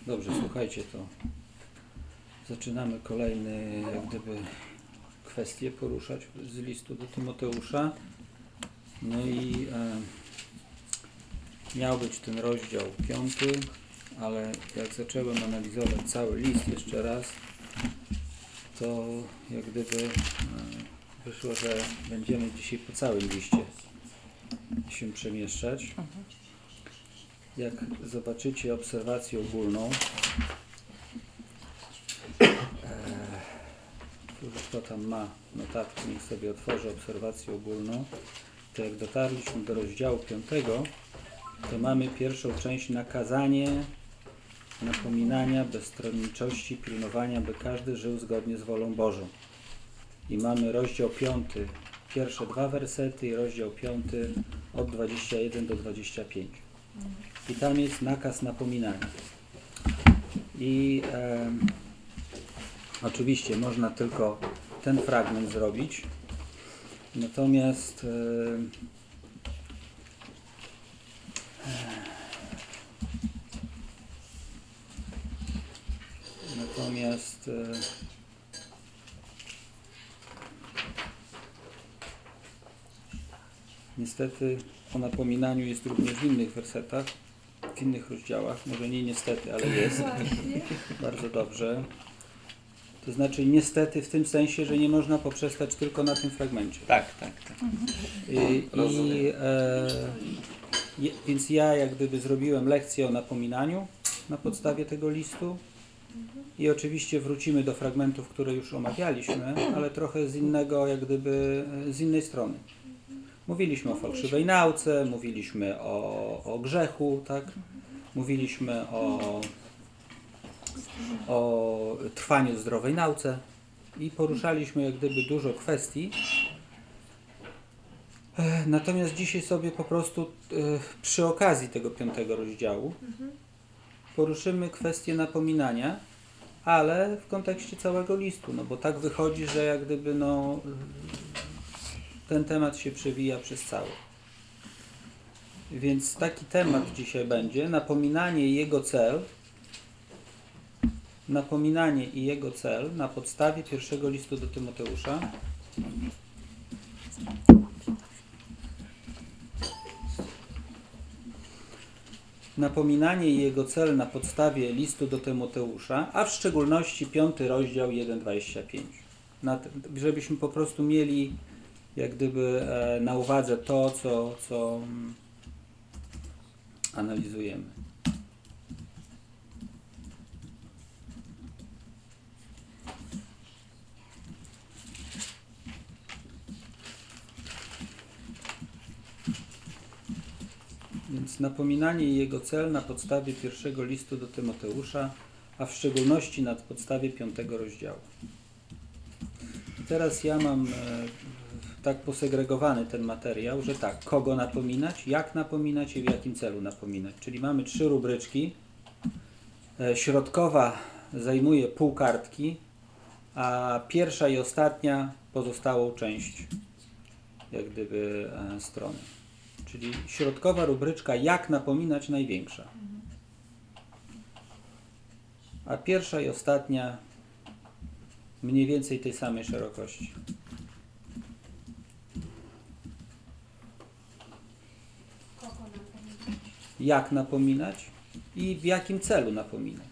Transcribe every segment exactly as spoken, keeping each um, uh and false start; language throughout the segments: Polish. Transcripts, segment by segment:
Dobrze, słuchajcie, to zaczynamy kolejny, jak gdyby, kwestie poruszać z listu do Tymoteusza. No i e, miał być ten rozdział piąty, ale jak zacząłem analizować cały list jeszcze raz, to jak gdyby e, wyszło, że będziemy dzisiaj po całym liście się przemieszczać. Jak zobaczycie obserwację ogólną, kto tam ma notatki, niech sobie otworzy obserwację ogólną, to jak dotarliśmy do rozdziału piątego, to mamy pierwszą część nakazanie, napominania, bezstronniczości, pilnowania, by każdy żył zgodnie z wolą Bożą. I mamy rozdział piąty, pierwsze dwa wersety i rozdział piąty od dwudziestego pierwszego do dwudziestego piątego. I tam jest nakaz napominania. I e, oczywiście można tylko ten fragment zrobić, natomiast e, natomiast e, niestety o napominaniu jest również w innych wersetach, w innych rozdziałach, może nie niestety, ale jest. Bardzo dobrze. To znaczy niestety w tym sensie, że nie można poprzestać tylko na tym fragmencie. Tak, tak, tak. I, i, e, je, więc ja jak gdyby zrobiłem lekcję o napominaniu na podstawie tego listu i oczywiście wrócimy do fragmentów, które już omawialiśmy, ale trochę z innego, jak gdyby z innej strony. Mówiliśmy o fałszywej nauce, mówiliśmy o, o grzechu, tak? Mówiliśmy o, o trwaniu w zdrowej nauce i poruszaliśmy jak gdyby dużo kwestii. Natomiast dzisiaj sobie po prostu przy okazji tego piątego rozdziału poruszymy kwestię napominania, ale w kontekście całego listu, no bo tak wychodzi, że jak gdyby no ten temat się przewija przez cały. Więc taki temat dzisiaj będzie, napominanie i jego cel, napominanie i jego cel na podstawie pierwszego listu do Tymoteusza. Napominanie i jego cel na podstawie listu do Tymoteusza, a w szczególności piąty rozdział jeden dwadzieścia pięć. Na, żebyśmy po prostu mieli jak gdyby e, na uwadze to, co, co mm, analizujemy. Więc napominanie i jego cel na podstawie pierwszego listu do Tymoteusza, a w szczególności na podstawie piątego rozdziału. I teraz ja mam e, tak posegregowany ten materiał, że tak, kogo napominać, jak napominać i w jakim celu napominać. Czyli mamy trzy rubryczki. E, środkowa zajmuje pół kartki, a pierwsza i ostatnia pozostałą część jak gdyby e, strony. Czyli środkowa rubryczka jak napominać największa. A pierwsza i ostatnia mniej więcej tej samej szerokości. Jak napominać i w jakim celu napominać.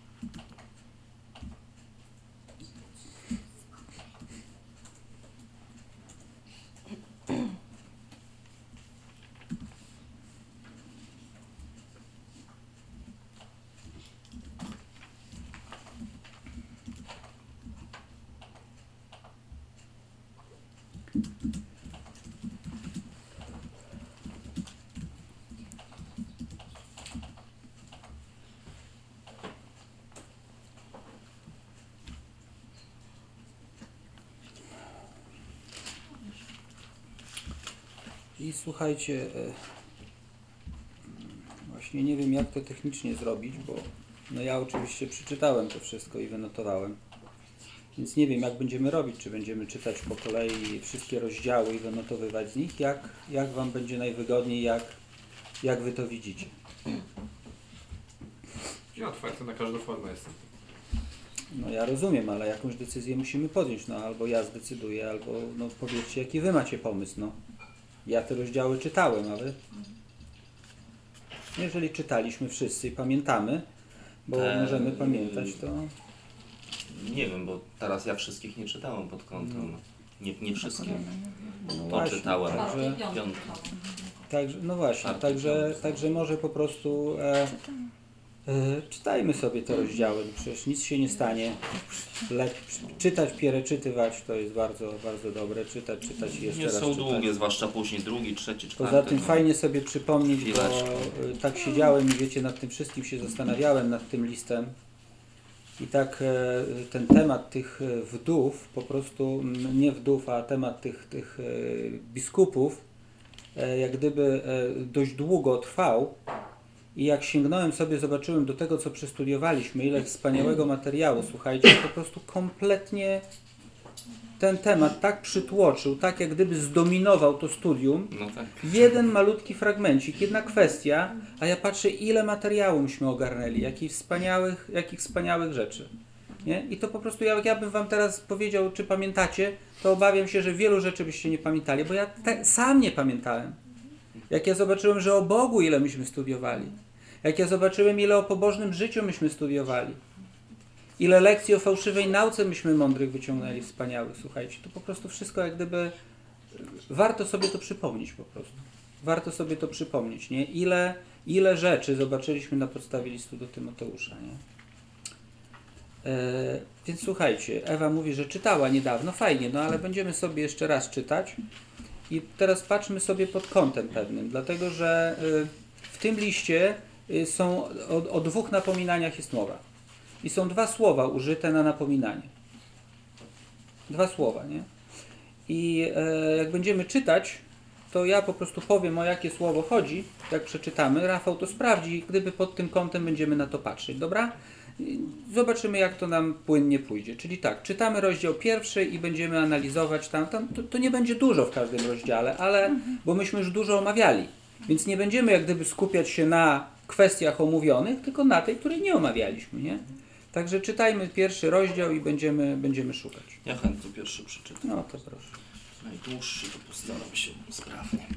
I słuchajcie, właśnie nie wiem jak to technicznie zrobić, bo no ja oczywiście przeczytałem to wszystko i wynotowałem. Więc nie wiem jak będziemy robić, czy będziemy czytać po kolei wszystkie rozdziały i wynotowywać z nich, jak, jak Wam będzie najwygodniej, jak, jak Wy to widzicie. Ja otwarty na każdą formę jestem. No ja rozumiem, ale jakąś decyzję musimy podjąć. No albo ja zdecyduję, albo no powiedzcie, jaki wy macie pomysł. No. Ja te rozdziały czytałem, a wy? Jeżeli czytaliśmy wszyscy i pamiętamy, bo Eee, możemy pamiętać, to... Nie wiem, bo teraz ja wszystkich nie czytałem pod kątem. Nie, nie wszystkie. No To właśnie, czytałem. Także, Piąty. także, no właśnie, Czwarty, także, piąty. także może po prostu e, e, czytajmy sobie te rozdziały, przecież nic się nie stanie. Lep, czytać, piereczytywać to jest bardzo, bardzo dobre. Czytać, czytać i jeszcze Nie raz są czytać. długie, zwłaszcza później drugi, trzeci, czwarty. Poza tym no. fajnie sobie przypomnieć, bo Chwileczkę. e, tak siedziałem i wiecie, nad tym wszystkim się zastanawiałem, nad tym listem. I tak e, ten temat tych e, wdów, po prostu m, nie wdów, a temat tych, tych e, biskupów, e, jak gdyby e, dość długo trwał. I jak sięgnąłem sobie, zobaczyłem do tego, co przestudiowaliśmy, ile wspaniałego materiału, słuchajcie, po prostu kompletnie ten temat tak przytłoczył, tak jak gdyby zdominował to studium. No tak. Jeden malutki fragmencik, jedna kwestia, a ja patrzę, ile materiału myśmy ogarnęli, jakich wspaniałych, jakich wspaniałych rzeczy. Nie? I to po prostu, jak ja bym wam teraz powiedział, czy pamiętacie, to obawiam się, że wielu rzeczy byście nie pamiętali, bo ja te, sam nie pamiętałem. Jak ja zobaczyłem, że o Bogu ile myśmy studiowali, jak ja zobaczyłem, ile o pobożnym życiu myśmy studiowali, ile lekcji o fałszywej nauce myśmy mądrych wyciągnęli, wspaniałych, słuchajcie, to po prostu wszystko jak gdyby warto sobie to przypomnieć po prostu. Warto sobie to przypomnieć, nie? Ile, ile rzeczy zobaczyliśmy na podstawie listu do Tymoteusza, nie? E, więc słuchajcie, Ewa mówi, że czytała niedawno, fajnie, no ale będziemy sobie jeszcze raz czytać i teraz patrzmy sobie pod kątem pewnym, dlatego że y, w tym liście y, są, o, o dwóch napominaniach jest mowa i są dwa słowa użyte na napominanie. Dwa słowa, nie? I e, jak będziemy czytać, to ja po prostu powiem, o jakie słowo chodzi, jak przeczytamy. Rafał to sprawdzi, gdyby pod tym kątem będziemy na to patrzeć, dobra? I zobaczymy, jak to nam płynnie pójdzie. Czyli tak, czytamy rozdział pierwszy i będziemy analizować tam. tam to, to nie będzie dużo w każdym rozdziale, ale bo myśmy już dużo omawiali, więc nie będziemy jak gdyby skupiać się na kwestiach omówionych, tylko na tej, której nie omawialiśmy, nie? Także czytajmy pierwszy rozdział i będziemy, będziemy szukać. Ja chętnie pierwszy przeczytam. No to proszę. Najdłuższy, to postaram się sprawnie.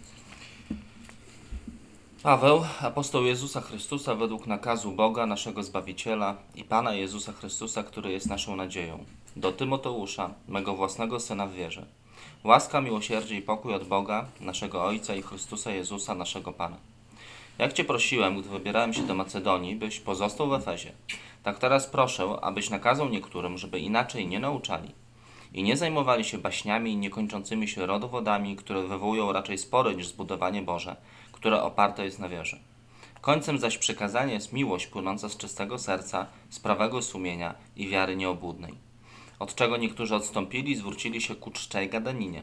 Paweł, apostoł Jezusa Chrystusa według nakazu Boga, naszego Zbawiciela i Pana Jezusa Chrystusa, który jest naszą nadzieją. Do Tymoteusza, mego własnego syna w wierze. Łaska, miłosierdzie i pokój od Boga, naszego Ojca i Chrystusa Jezusa, naszego Pana. Jak Cię prosiłem, gdy wybierałem się do Macedonii, byś pozostał w Efezie, tak teraz proszę, abyś nakazał niektórym, żeby inaczej nie nauczali i nie zajmowali się baśniami i niekończącymi się rodowodami, które wywołują raczej spory niż zbudowanie Boże, które oparte jest na wierze. Końcem zaś przykazania jest miłość płynąca z czystego serca, z prawego sumienia i wiary nieobłudnej, od czego niektórzy odstąpili i zwrócili się ku czczej gadaninie,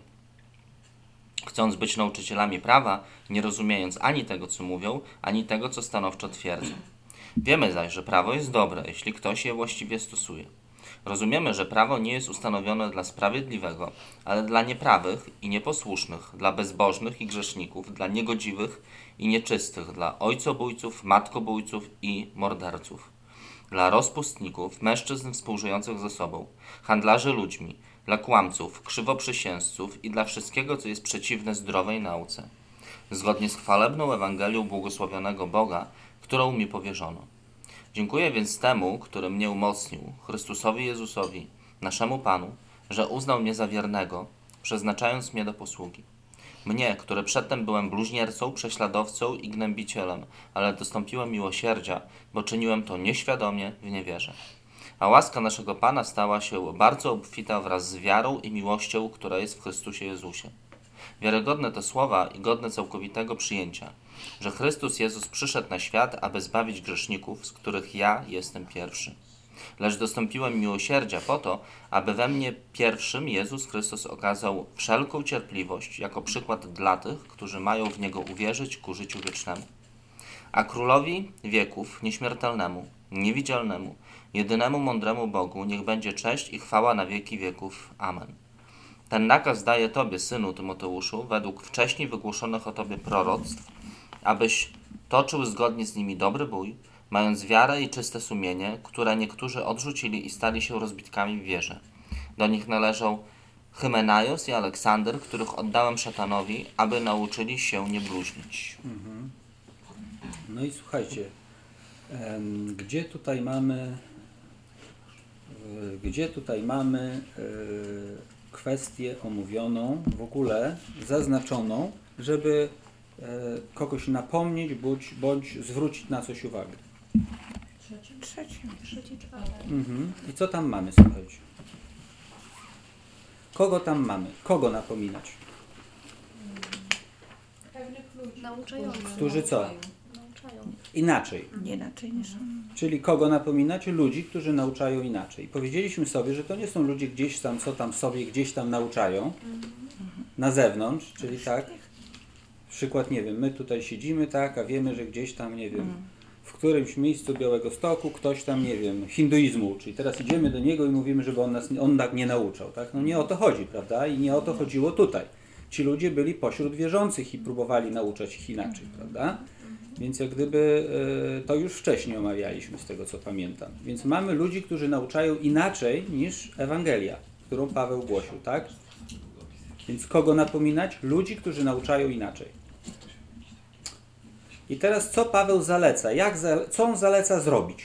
chcąc być nauczycielami prawa, nie rozumiejąc ani tego, co mówią, ani tego, co stanowczo twierdzą. Wiemy zaś, że prawo jest dobre, jeśli ktoś je właściwie stosuje. Rozumiemy, że prawo nie jest ustanowione dla sprawiedliwego, ale dla nieprawych i nieposłusznych, dla bezbożnych i grzeszników, dla niegodziwych i nieczystych, dla ojcobójców, matkobójców i morderców, dla rozpustników, mężczyzn współżyjących ze sobą, handlarzy ludźmi, dla kłamców, krzywoprzysięzców i dla wszystkiego, co jest przeciwne zdrowej nauce, zgodnie z chwalebną Ewangelią błogosławionego Boga, którą mi powierzono. Dziękuję więc temu, który mnie umocnił, Chrystusowi Jezusowi, naszemu Panu, że uznał mnie za wiernego, przeznaczając mnie do posługi. Mnie, który przedtem byłem bluźniercą, prześladowcą i gnębicielem, ale dostąpiłem miłosierdzia, bo czyniłem to nieświadomie w niewierze. A łaska naszego Pana stała się bardzo obfita wraz z wiarą i miłością, która jest w Chrystusie Jezusie. Wiarygodne te słowa i godne całkowitego przyjęcia, że Chrystus Jezus przyszedł na świat, aby zbawić grzeszników, z których ja jestem pierwszy. Lecz dostąpiłem miłosierdzia po to, aby we mnie pierwszym Jezus Chrystus okazał wszelką cierpliwość jako przykład dla tych, którzy mają w Niego uwierzyć ku życiu wiecznemu. A Królowi wieków, nieśmiertelnemu, niewidzialnemu, jedynemu mądremu Bogu, niech będzie cześć i chwała na wieki wieków. Amen. Ten nakaz daję Tobie, synu Tymoteuszu, według wcześniej wygłoszonych o Tobie proroctw, abyś toczył zgodnie z nimi dobry bój, mając wiarę i czyste sumienie, które niektórzy odrzucili i stali się rozbitkami w wierze. Do nich należą Hymenaios i Aleksander, których oddałem szatanowi, aby nauczyli się nie bluźnić. Mhm. No i słuchajcie, em, gdzie tutaj mamy y, gdzie tutaj mamy y, kwestię omówioną, w ogóle zaznaczoną, żeby y, kogoś napomnieć bądź, bądź zwrócić na coś uwagę. Trzeci. Trzeci. Trzeci, czwarty. Mhm. I co tam mamy, słuchajcie? Kogo tam mamy? Kogo napominać? Pewnych ludzi. Nauczających. Którzy co? Nauczają. Inaczej. Nie inaczej niż on. Czyli kogo napominać? Ludzi, którzy nauczają inaczej. Powiedzieliśmy sobie, że to nie są ludzie gdzieś tam, co tam sobie gdzieś tam nauczają na zewnątrz, czyli tak, przykład, nie wiem, my tutaj siedzimy, tak, a wiemy, że gdzieś tam, nie wiem, w którymś miejscu Białegostoku ktoś tam, nie wiem, hinduizmu uczy. I teraz idziemy do niego i mówimy, żeby on nas on tak nie nauczał, tak? No nie o to chodzi, prawda? I nie o to chodziło tutaj. Ci ludzie byli pośród wierzących i próbowali nauczać ich inaczej, prawda? Więc jak gdyby y, to już wcześniej omawialiśmy, z tego co pamiętam. Więc mamy ludzi, którzy nauczają inaczej niż Ewangelia, którą Paweł głosił, tak? Więc kogo napominać? Ludzi, którzy nauczają inaczej. I teraz co Paweł zaleca? Jak za, co on zaleca zrobić?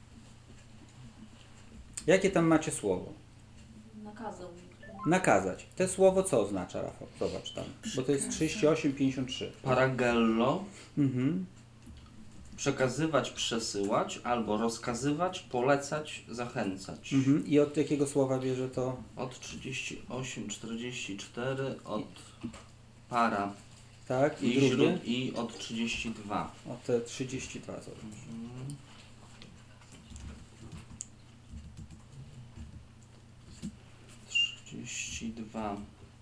Jakie tam macie słowo? Nakazał mi. Nakazać. Te słowo co oznacza, Rafał? Zobacz tam. Bo to jest trzydzieści osiem pięćdziesiąt trzy. Paragello, Mhm. przekazywać, przesyłać, albo rozkazywać, polecać, zachęcać. Mhm. I od jakiego słowa bierze to? Od trzydzieści osiem czterdzieści cztery, od para Tak? I, i drugie? śród i od trzydzieści dwa. O te trzydzieści dwa. Zobacz. trzydzieści dwa.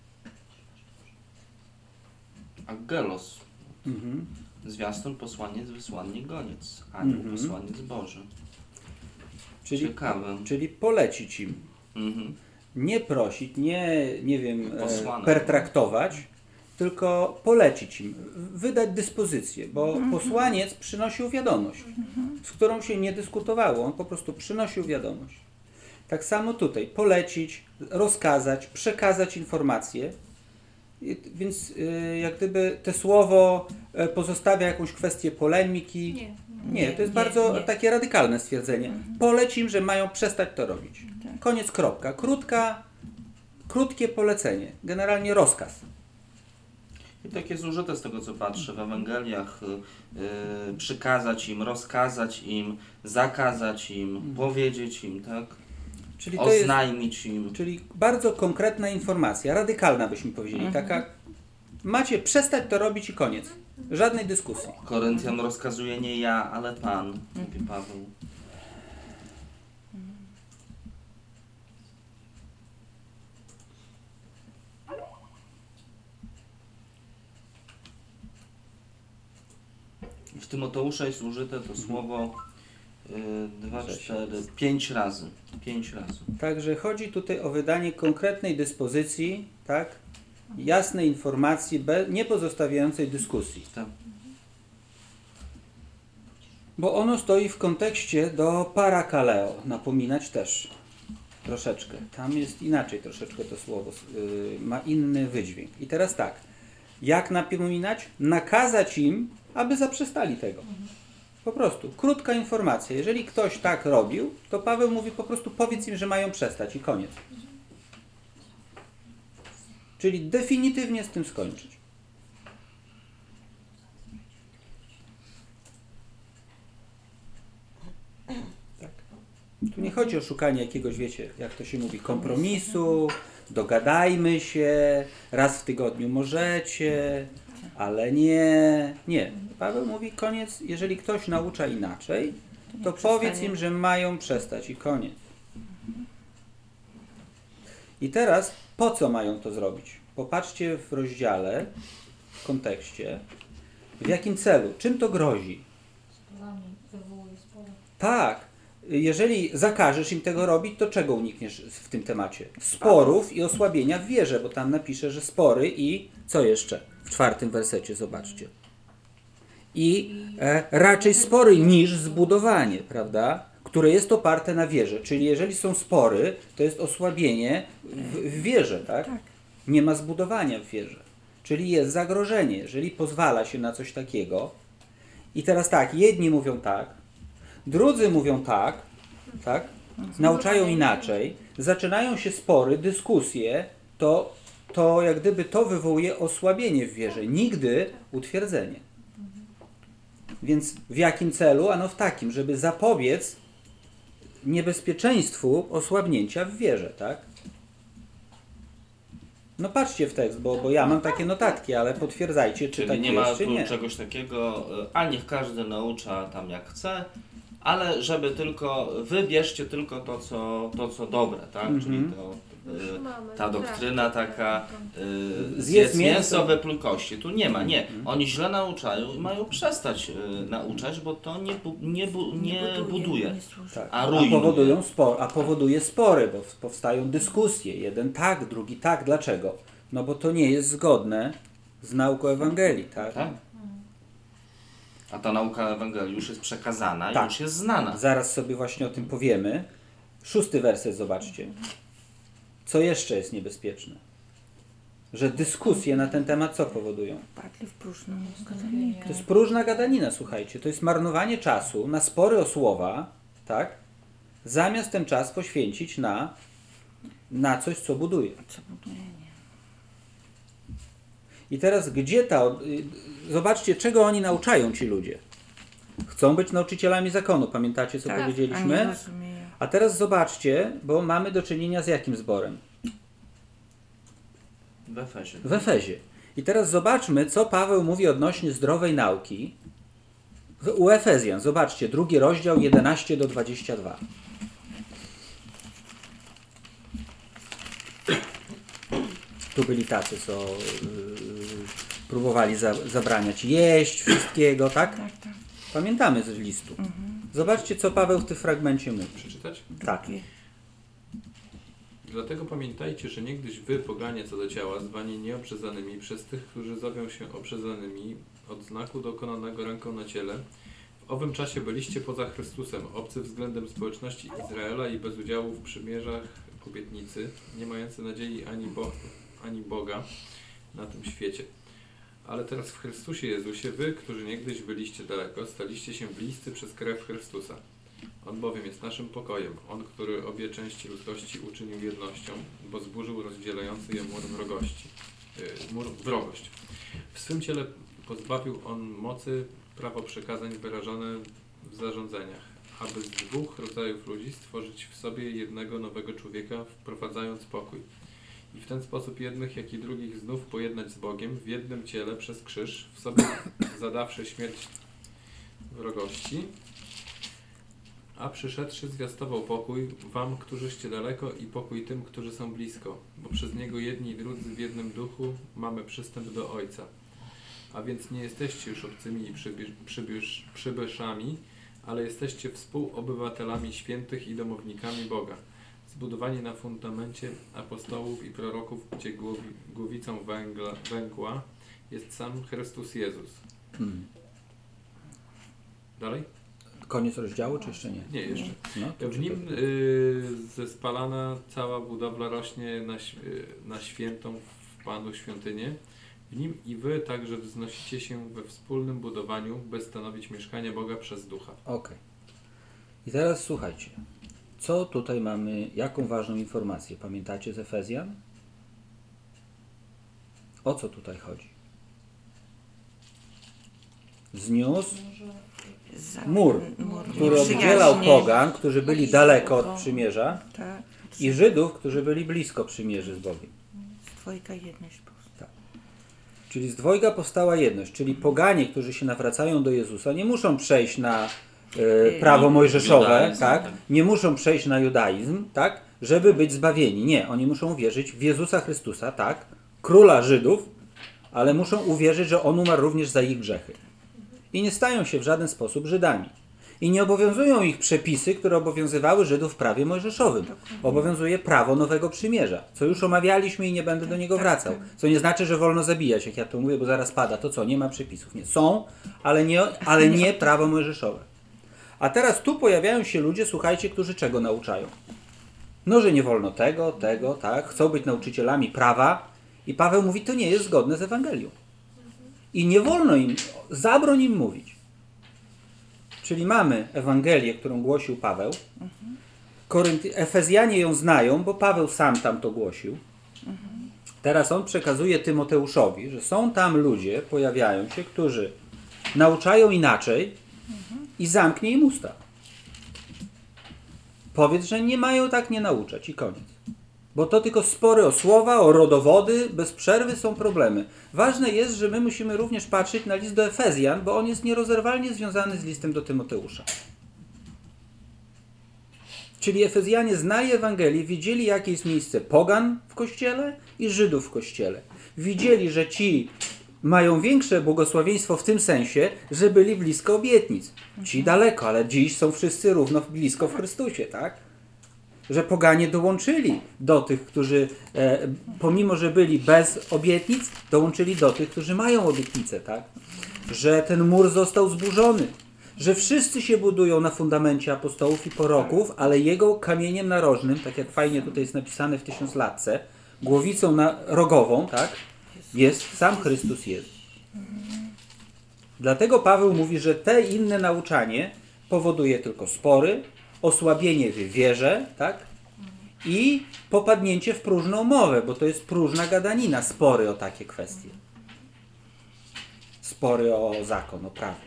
Angelos. Mhm. Zwiastun, posłaniec, wysłannik, goniec. Anioł, Mhm. posłaniec Boży. Czyli, Ciekawe. czyli polecić im. Mhm. Nie prosić, nie, nie wiem, e, Posłanek. pertraktować, tylko polecić im, wydać dyspozycję, bo posłaniec przynosił wiadomość, z którą się nie dyskutowało, on po prostu przynosił wiadomość. Tak samo tutaj, polecić, rozkazać, przekazać informacje, I- więc y, jak gdyby to słowo e, pozostawia jakąś kwestię polemiki. Nie. Nie, to jest nie, bardzo nie. takie radykalne stwierdzenie. Poleć im, że mają przestać to robić. Tak. Koniec, kropka. Krótka, krótkie polecenie. Generalnie rozkaz. I tak jest użyte z tego, co patrzę w Ewangeliach. y, y, przykazać im, rozkazać im, zakazać im, powiedzieć im, tak? Czyli to jest, Oznajmić im. czyli bardzo konkretna informacja, radykalna byśmy powiedzieli. Taka, macie przestać to robić i koniec. Żadnej dyskusji. Koryntian rozkazuje nie ja, ale Pan, mówi Paweł. W Tymoteusza jest użyte to słowo y, dwa, Sześć. cztery, pięć razy. Pięć razy. Także chodzi tutaj o wydanie konkretnej dyspozycji, tak? Jasnej informacji, be, nie pozostawiającej dyskusji. Tak. Bo ono stoi w kontekście do parakaleo, napominać też troszeczkę. Tam jest inaczej troszeczkę to słowo, yy, ma inny wydźwięk. I teraz tak, jak napominać? Nakazać im, aby zaprzestali tego. Po prostu, krótka informacja. Jeżeli ktoś tak robił, to Paweł mówi po prostu powiedz im, że mają przestać i koniec. Czyli definitywnie z tym skończyć. Tak. Tu nie chodzi o szukanie jakiegoś, wiecie, jak to się mówi, kompromisu, dogadajmy się, raz w tygodniu możecie, ale nie. Nie. Paweł mówi koniec, jeżeli ktoś naucza inaczej, to powiedz im, że mają przestać i koniec. I teraz po co mają to zrobić? Popatrzcie w rozdziale, w kontekście, w jakim celu, czym to grozi. Sporami wywołuje spory. Tak, jeżeli zakażesz im tego robić, to czego unikniesz w tym temacie? Sporów i osłabienia w wierze, bo tam napisze, że spory i co jeszcze? W czwartym wersecie, zobaczcie. i e, raczej spory niż zbudowanie, prawda? Które jest oparte na wierze. Czyli jeżeli są spory, to jest osłabienie w, w wierze, tak? Tak. Nie ma zbudowania w wierze. Czyli jest zagrożenie, jeżeli pozwala się na coś takiego. I teraz tak, jedni mówią tak, drudzy mówią tak, tak? Nauczają inaczej, zaczynają się spory, dyskusje, to, to jak gdyby to wywołuje osłabienie w wierze, nigdy utwierdzenie. Więc w jakim celu? Ano w takim, żeby zapobiec niebezpieczeństwu osłabnięcia w wierze, tak? No patrzcie w tekst, bo, bo ja mam takie notatki, ale potwierdzajcie, czy Czyli tak nie ma jest, czy tu nie. czegoś takiego, y, a niech każdy naucza tam jak chce, ale żeby tylko, wybierzcie tylko to, co, to, co dobre, tak? Mhm. Czyli to, y, Mamy ta doktryna taka, y, Zjedz zjedz mięso. mięso, wypluj kości. Tu nie ma, nie. Mhm. Oni źle nauczają i mają przestać y, nauczać, bo to nie, bu, nie, bu, nie buduje. nie służy. Tak. A A, rujnuje. powodują spor, a powoduje spory, bo w- powstają dyskusje. Jeden tak, drugi tak. Dlaczego? No bo to nie jest zgodne z nauką Ewangelii, tak? Tak? A ta nauka Ewangelii już jest przekazana, Tak. już jest znana. Zaraz sobie właśnie o tym powiemy. Szósty werset, zobaczcie. Co jeszcze jest niebezpieczne? Że dyskusje na ten temat co powodują? Padli w próżną gadanikę. To jest próżna gadanina, słuchajcie. To jest marnowanie czasu na spory o słowa, tak? Zamiast ten czas poświęcić na, na coś, co buduje. Co buduje, nie. I teraz gdzie ta... od- y, Zobaczcie, czego oni nauczają, ci ludzie. Chcą być nauczycielami zakonu. Pamiętacie, co Tak, a nie powiedzieliśmy? rozumieją. A teraz zobaczcie, bo mamy do czynienia z jakim zborem? W Efezie. W Efezie. I teraz zobaczmy, co Paweł mówi odnośnie zdrowej nauki w, u Efezjan. Zobaczcie, drugi rozdział, jedenaście do dwudziestu dwóch. Tu byli tacy, co yy, próbowali za, zabraniać jeść wszystkiego, tak? Tak, tak. Pamiętamy z listu. Zobaczcie, co Paweł w tym fragmencie mówi. Przeczytać? Tak. Dlatego pamiętajcie, że niegdyś wy, poganie co do ciała, zwani nieobrzezanymi przez tych, którzy zowią się obrzezanymi od znaku dokonanego ręką na ciele, w owym czasie byliście poza Chrystusem, obcy względem społeczności Izraela i bez udziału w przymierzach obietnicy, nie mający nadziei ani, Bo ani Boga na tym świecie. Ale teraz w Chrystusie Jezusie wy, którzy niegdyś byliście daleko, staliście się bliscy przez krew Chrystusa. On bowiem jest naszym pokojem, On, który obie części ludzkości uczynił jednością, bo zburzył rozdzielający je mur wrogości. Yy, mur wrogość. W swym ciele pozbawił On mocy prawo przekazań wyrażone w zarządzeniach, aby z dwóch rodzajów ludzi stworzyć w sobie jednego nowego człowieka, wprowadzając pokój. I w ten sposób jednych, jak i drugich znów pojednać z Bogiem w jednym ciele przez krzyż, w sobie zadawszy śmierć wrogości, a przyszedłszy zwiastował pokój wam, którzyście daleko, i pokój tym, którzy są blisko, bo przez Niego jedni i drudzy w jednym duchu mamy przystęp do Ojca. A więc nie jesteście już obcymi i przybierz, przybierz, przybyszami, ale jesteście współobywatelami świętych i domownikami Boga, zbudowani na fundamencie apostołów i proroków, gdzie głowi, głowicą węgla, węgła jest sam Chrystus Jezus. Hmm. Dalej? Koniec rozdziału, czy jeszcze nie? Nie, jeszcze. No, to W nim czekaj. y, zespalana cała budowla rośnie na, ś- y, na świętą w Panu świątynię. W nim i wy także wznosicie się we wspólnym budowaniu, by stanowić mieszkanie Boga przez Ducha. Okej. I teraz słuchajcie. Co tutaj mamy, jaką ważną informację? Pamiętacie z Efezjan? O co tutaj chodzi? Zniósł Za- Mur, mur który przyjaźni. oddzielał pogan, którzy byli daleko od Boga. przymierza, Tak. i Żydów, którzy byli blisko przymierzy z Bogiem. Z dwojga jedność powstała. Czyli z dwojga powstała jedność, czyli poganie, którzy się nawracają do Jezusa, nie muszą przejść na e, prawo mojżeszowe, Judaizm, tak? tak. Nie muszą przejść na judaizm, tak? Żeby być zbawieni. Nie, oni muszą wierzyć w Jezusa Chrystusa, tak? Króla Żydów, ale muszą uwierzyć, że On umarł również za ich grzechy. I nie stają się w żaden sposób Żydami. I nie obowiązują ich przepisy, które obowiązywały Żydów w prawie mojżeszowym. Obowiązuje prawo Nowego Przymierza, co już omawialiśmy i nie będę do niego wracał. Co nie znaczy, że wolno zabijać, jak ja to mówię, bo zaraz pada. To co? Nie ma przepisów. Nie. Są, ale nie, ale nie prawo mojżeszowe. A teraz tu pojawiają się ludzie, słuchajcie, którzy czego nauczają? No, że nie wolno tego, tego, tak. Chcą być nauczycielami prawa. I Paweł mówi, to nie jest zgodne z Ewangelią. I nie wolno im, zabroń im mówić. Czyli mamy Ewangelię, którą głosił Paweł. Korynty- Efezjanie ją znają, bo Paweł sam tam to głosił. Teraz on przekazuje Tymoteuszowi, że są tam ludzie, pojawiają się, którzy nauczają inaczej i zamknie im usta. Powiedz, że nie mają tak nie nauczać i koniec. Bo to tylko spory o słowa, o rodowody, bez przerwy są problemy. Ważne jest, że my musimy również patrzeć na list do Efezjan, bo on jest nierozerwalnie związany z listem do Tymoteusza. Czyli Efezjanie znali Ewangelię, wiedzieli, jakie jest miejsce pogan w Kościele i Żydów w Kościele. Widzieli, że ci mają większe błogosławieństwo w tym sensie, że byli blisko obietnic. Ci daleko, ale dziś są wszyscy równo blisko w Chrystusie, tak? Że poganie dołączyli do tych, którzy e, pomimo, że byli bez obietnic, dołączyli do tych, którzy mają obietnice, tak? Że ten mur został zburzony, że wszyscy się budują na fundamencie apostołów i proroków, ale jego kamieniem narożnym, tak jak fajnie tutaj jest napisane w tysiąclatce, głowicą na, rogową, tak? Jest sam Chrystus Jezus. Dlatego Paweł mówi, że te inne nauczanie powoduje tylko spory, osłabienie w wierze, tak? I popadnięcie w próżną mowę, bo to jest próżna gadanina, spory o takie kwestie. Spory o zakon, o prawo.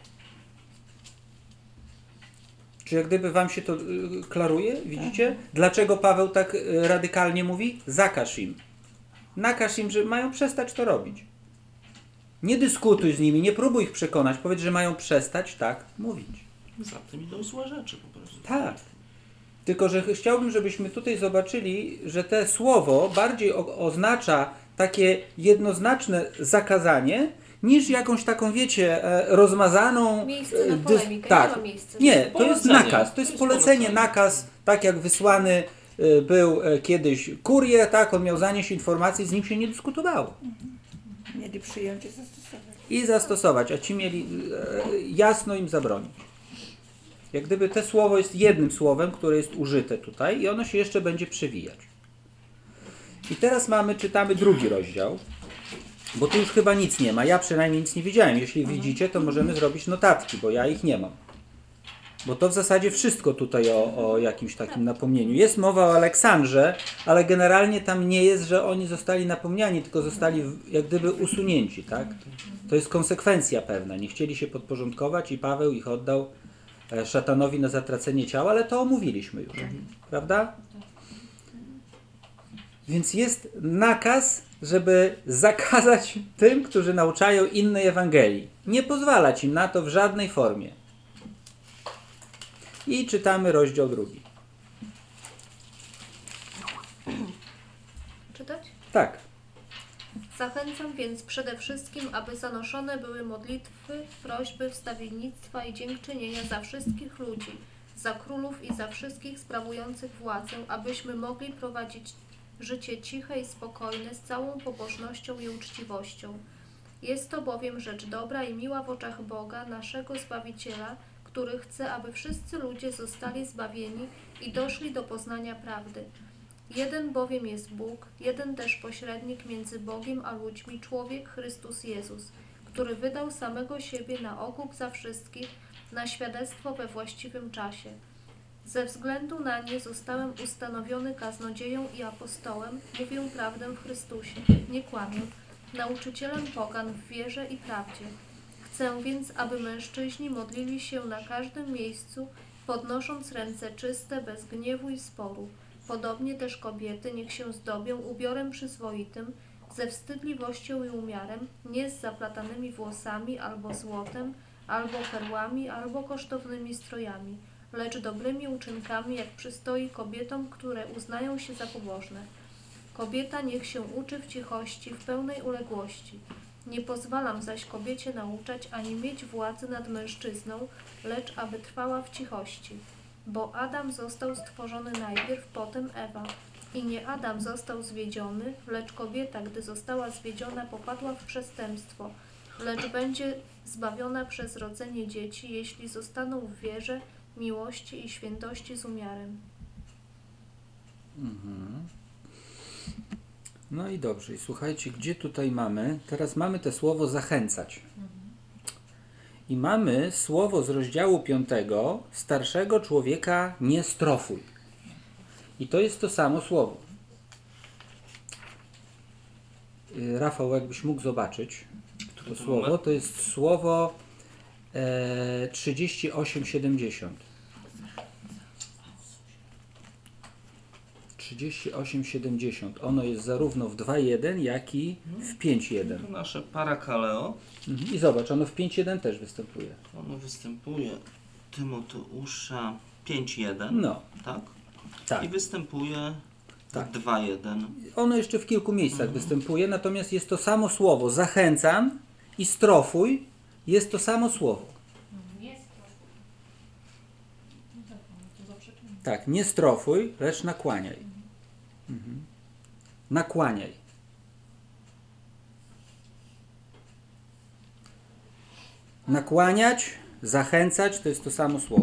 Czy jak gdyby wam się to y, klaruje? Widzicie? Dlaczego Paweł tak y, radykalnie mówi? Zakaż im. Nakaż im, że mają przestać to robić. Nie dyskutuj z nimi, nie próbuj ich przekonać. Powiedz, że mają przestać tak mówić. Za tym idą złe rzeczy po prostu. Tak. Tylko, że chciałbym, żebyśmy tutaj zobaczyli, że te słowo bardziej o, oznacza takie jednoznaczne zakazanie, niż jakąś taką, wiecie, e, rozmazaną... Miejsce na dys- polemikę, tak. nie ma miejsca. Nie, to jest Polecenie. nakaz, to jest To jest polecenie, polecenie. nakaz, tak jak wysłany e, był e, kiedyś kurier, tak, on miał zanieść informacje, z nim się nie dyskutowało. Mieli przyjąć i zastosować. I zastosować, a ci mieli e, jasno im zabronić. Jak gdyby to słowo jest jednym słowem, które jest użyte tutaj i ono się jeszcze będzie przewijać. I teraz mamy, czytamy drugi rozdział, bo tu już chyba nic nie ma. Ja przynajmniej nic nie widziałem. Jeśli widzicie, to możemy zrobić notatki, bo ja ich nie mam. Bo to w zasadzie wszystko tutaj o, o jakimś takim napomnieniu. Jest mowa o Aleksandrze, ale generalnie tam nie jest, że oni zostali napomniani, tylko zostali w- jak gdyby usunięci, tak? To jest konsekwencja pewna. Nie chcieli się podporządkować i Paweł ich oddał e, szatanowi na zatracenie ciała, ale to omówiliśmy już. Prawda? Więc jest nakaz, żeby zakazać tym, którzy nauczają innej Ewangelii. Nie pozwalać im na to w żadnej formie. I czytamy rozdział drugi. Czytać? Tak. Zachęcam więc przede wszystkim, aby zanoszone były modlitwy, prośby, wstawiennictwa i dziękczynienia za wszystkich ludzi, za królów i za wszystkich sprawujących władzę, abyśmy mogli prowadzić życie ciche i spokojne z całą pobożnością i uczciwością. Jest to bowiem rzecz dobra i miła w oczach Boga, naszego Zbawiciela, który chce, aby wszyscy ludzie zostali zbawieni i doszli do poznania prawdy. Jeden bowiem jest Bóg, jeden też pośrednik między Bogiem a ludźmi, człowiek Chrystus Jezus, który wydał samego siebie na okup za wszystkich, na świadectwo we właściwym czasie. Ze względu na nie zostałem ustanowiony kaznodzieją i apostołem, mówię prawdę w Chrystusie, nie kłamię, nauczycielem pogan w wierze i prawdzie. Chcę więc, aby mężczyźni modlili się na każdym miejscu, podnosząc ręce czyste, bez gniewu i sporu. Podobnie też kobiety niech się zdobią ubiorem przyzwoitym, ze wstydliwością i umiarem, nie z zaplatanymi włosami, albo złotem, albo perłami, albo kosztownymi strojami, lecz dobrymi uczynkami, jak przystoi kobietom, które uznają się za pobożne. Kobieta niech się uczy w cichości, w pełnej uległości. Nie pozwalam zaś kobiecie nauczać ani mieć władzy nad mężczyzną, lecz aby trwała w cichości. Bo Adam został stworzony najpierw, potem Ewa. I nie Adam został zwiedziony, lecz kobieta, gdy została zwiedziona, popadła w przestępstwo. Lecz będzie zbawiona przez rodzenie dzieci, jeśli zostaną w wierze, miłości i świętości z umiarem. Mhm. No i dobrze. I słuchajcie, gdzie tutaj mamy? Teraz mamy to słowo zachęcać. I mamy słowo z rozdziału piątego, starszego człowieka nie strofuj. I to jest to samo słowo. Y, Rafał, jakbyś mógł zobaczyć to to słowo, numer? to jest słowo e, trzydzieści osiem siedemdziesiąt. trzydzieści osiem siedemdziesiąt. Ono jest zarówno w dwa jeden, jak i w pięć jeden. To nasze parakaleo. Mhm. I zobacz, ono w pięć jeden też występuje. Ono występuje Tymoteusza pięć jeden. No, Tak? tak. I występuje Tak. dwa jeden. Ono jeszcze w kilku miejscach występuje, natomiast jest to samo słowo. Zachęcam i strofuj jest to samo słowo. Tak, nie strofuj, lecz nakłaniaj. Mhm. Nakłaniaj. Nakłaniać, zachęcać to jest to samo słowo.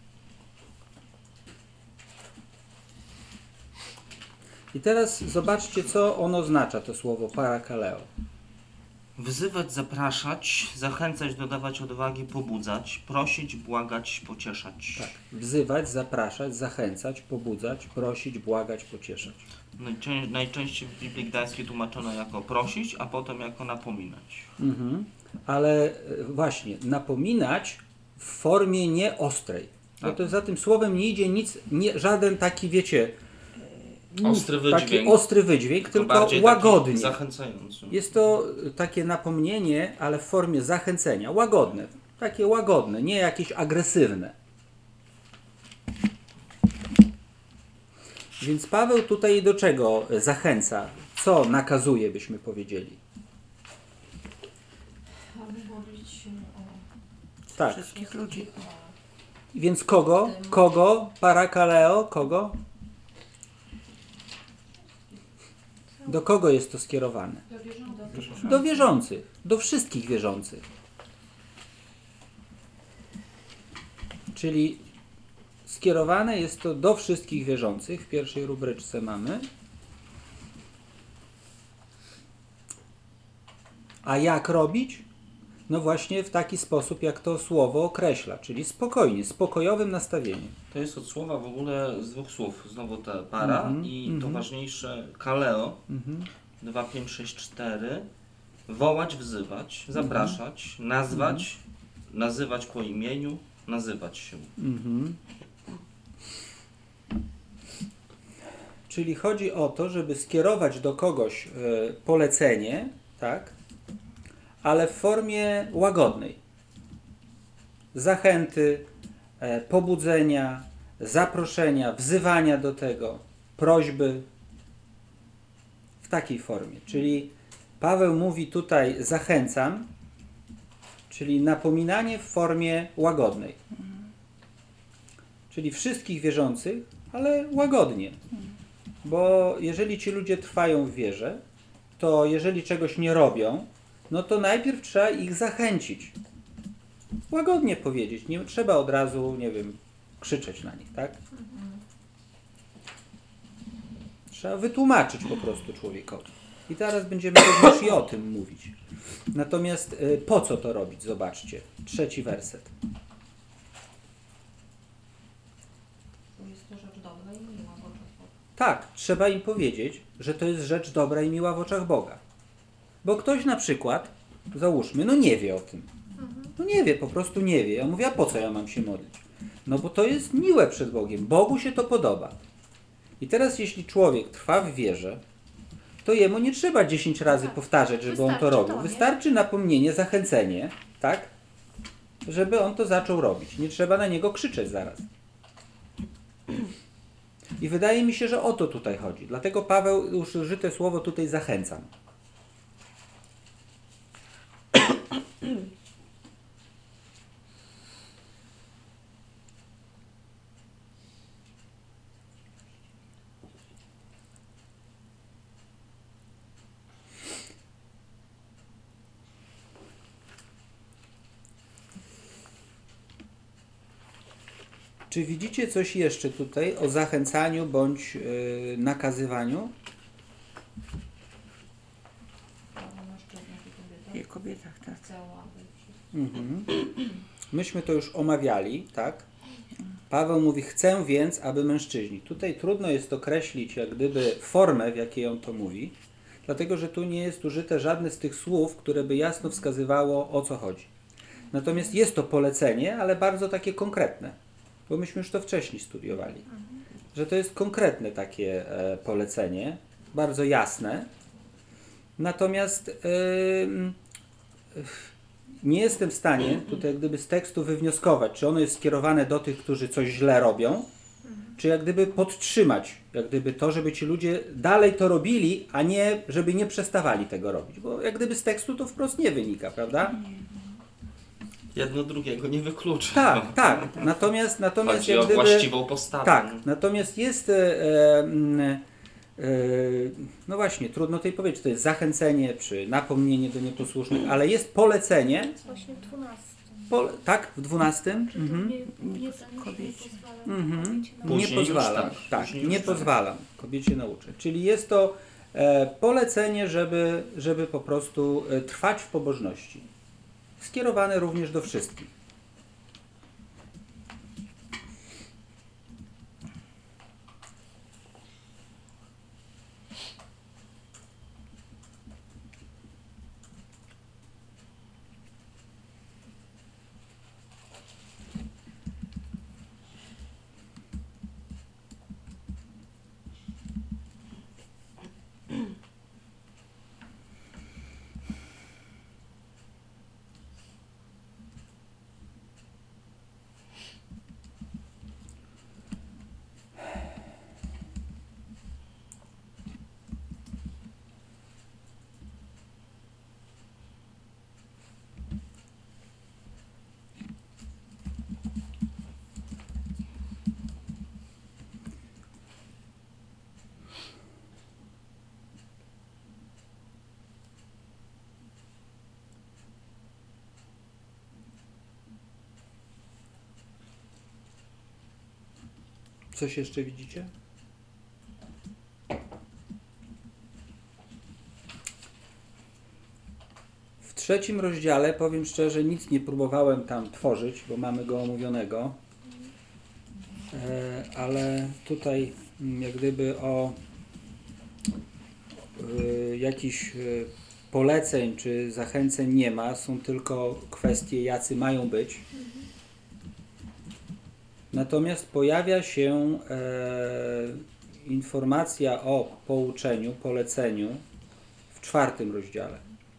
I teraz zobaczcie, co ono oznacza, to słowo parakaleo. Wzywać, zapraszać, zachęcać, dodawać odwagi, pobudzać, prosić, błagać, pocieszać. Tak. Wzywać, zapraszać, zachęcać, pobudzać, prosić, błagać, pocieszać. Najczę- najczęściej w Biblii Gdańskiej tłumaczono jako prosić, a potem jako napominać. Mhm. Ale e, właśnie, napominać w formie nieostrej. No Tak. to za tym słowem nie idzie nic, nie, żaden taki, wiecie, Ostry taki wydźwięk. ostry wydźwięk, tylko bardziej łagodnie. taki zachęcający. Jest to takie napomnienie, ale w formie zachęcenia. Łagodne. Takie łagodne, nie jakieś agresywne. Więc Paweł tutaj do czego zachęca? Co nakazuje, byśmy powiedzieli? Aby modlić się o Tak. Wszystkich ludzi. Więc kogo? Kogo? Parakaleo? Kogo? Do kogo jest to skierowane? do wierzących. Do wierzących. Do wszystkich wierzących. Czyli skierowane jest to do wszystkich wierzących. W pierwszej rubryczce mamy. A jak robić? No właśnie w taki sposób, jak to słowo określa, czyli spokojnie, spokojowym nastawieniem. To jest od słowa w ogóle z dwóch słów. Znowu te para Mhm, i mhm. to ważniejsze kaleo Mhm. dwa, pięć, sześć, cztery. Wołać, wzywać, zapraszać, nazwać, nazywać po imieniu, nazywać się. Mhm. Czyli chodzi o to, żeby skierować do kogoś e, polecenie, tak, ale w formie łagodnej. Zachęty, e, pobudzenia, zaproszenia, wzywania do tego, prośby w takiej formie. Czyli Paweł mówi tutaj zachęcam, czyli napominanie w formie łagodnej. Czyli wszystkich wierzących, ale łagodnie. Bo jeżeli ci ludzie trwają w wierze, to jeżeli czegoś nie robią, no to najpierw trzeba ich zachęcić. Łagodnie powiedzieć. Nie trzeba od razu, nie wiem, krzyczeć na nich, tak? Trzeba wytłumaczyć po prostu człowiekowi. I teraz będziemy również i o tym mówić. Natomiast y, po co to robić? Zobaczcie. Trzeci werset. Bo jest to rzecz dobra i miła w oczach Boga. Tak, trzeba im powiedzieć, że to jest rzecz dobra i miła w oczach Boga. Bo ktoś na przykład, załóżmy, no nie wie o tym. No nie wie, po prostu nie wie. Ja mówię, a po co ja mam się modlić? No bo to jest miłe przed Bogiem. Bogu się to podoba. I teraz jeśli człowiek trwa w wierze, to jemu nie trzeba dziesięć razy Tak. powtarzać, żeby on to Wystarczy robił. to, nie? Wystarczy napomnienie, zachęcenie, tak? Żeby on to zaczął robić. Nie trzeba na niego krzyczeć zaraz. I wydaje mi się, że o to tutaj chodzi. Dlatego Paweł już użyte słowo tutaj zachęcam. Czy widzicie coś jeszcze tutaj o zachęcaniu bądź yy, nakazywaniu? O mężczyznach i kobietach. I kobietach, tak. Chcę, aby wszyscy. Mhm. Myśmy to już omawiali, tak? Paweł mówi, chcę więc, aby mężczyźni. Tutaj trudno jest określić jak gdyby formę, w jakiej on to mówi, dlatego że tu nie jest użyte żadne z tych słów, które by jasno wskazywało, o co chodzi. Natomiast jest to polecenie, ale bardzo takie konkretne, bo myśmy już to wcześniej studiowali, że to jest konkretne takie e, polecenie, bardzo jasne. Natomiast yy, nie jestem w stanie tutaj jak gdyby z tekstu wywnioskować, czy ono jest skierowane do tych, którzy coś źle robią, czy jak gdyby podtrzymać jak gdyby to, żeby ci ludzie dalej to robili, a nie, żeby nie przestawali tego robić. Bo jak gdyby z tekstu to wprost nie wynika, prawda? Jedno drugiego nie wyklucza. Tak, tak. Natomiast, natomiast Chodzi jak o gdyby... właściwą postawę. Tak, natomiast jest, e, e, e, no właśnie, trudno tutaj powiedzieć, czy to jest zachęcenie, czy napomnienie do nieposłusznych, ale jest polecenie, Jest właśnie w dwunastym. pole, tak, w dwunastym, Czy to mhm. nie, nie, nie kobiecie. pozwala Mhm. kobiecie na nie Później już pozwalam, tak, tak, później już nie tak. pozwalam kobiecie nauczyć. Czyli jest to e, polecenie, żeby, żeby po prostu e, trwać w pobożności. Skierowane również do wszystkich. Coś jeszcze widzicie? W trzecim rozdziale, powiem szczerze, nic nie próbowałem tam tworzyć, bo mamy go omówionego, e, ale tutaj mm, jak gdyby o e, jakichś e, poleceń czy zachęceń nie ma, są tylko kwestie, jacy mają być. Natomiast pojawia się e, informacja o pouczeniu, poleceniu w czwartym rozdziale.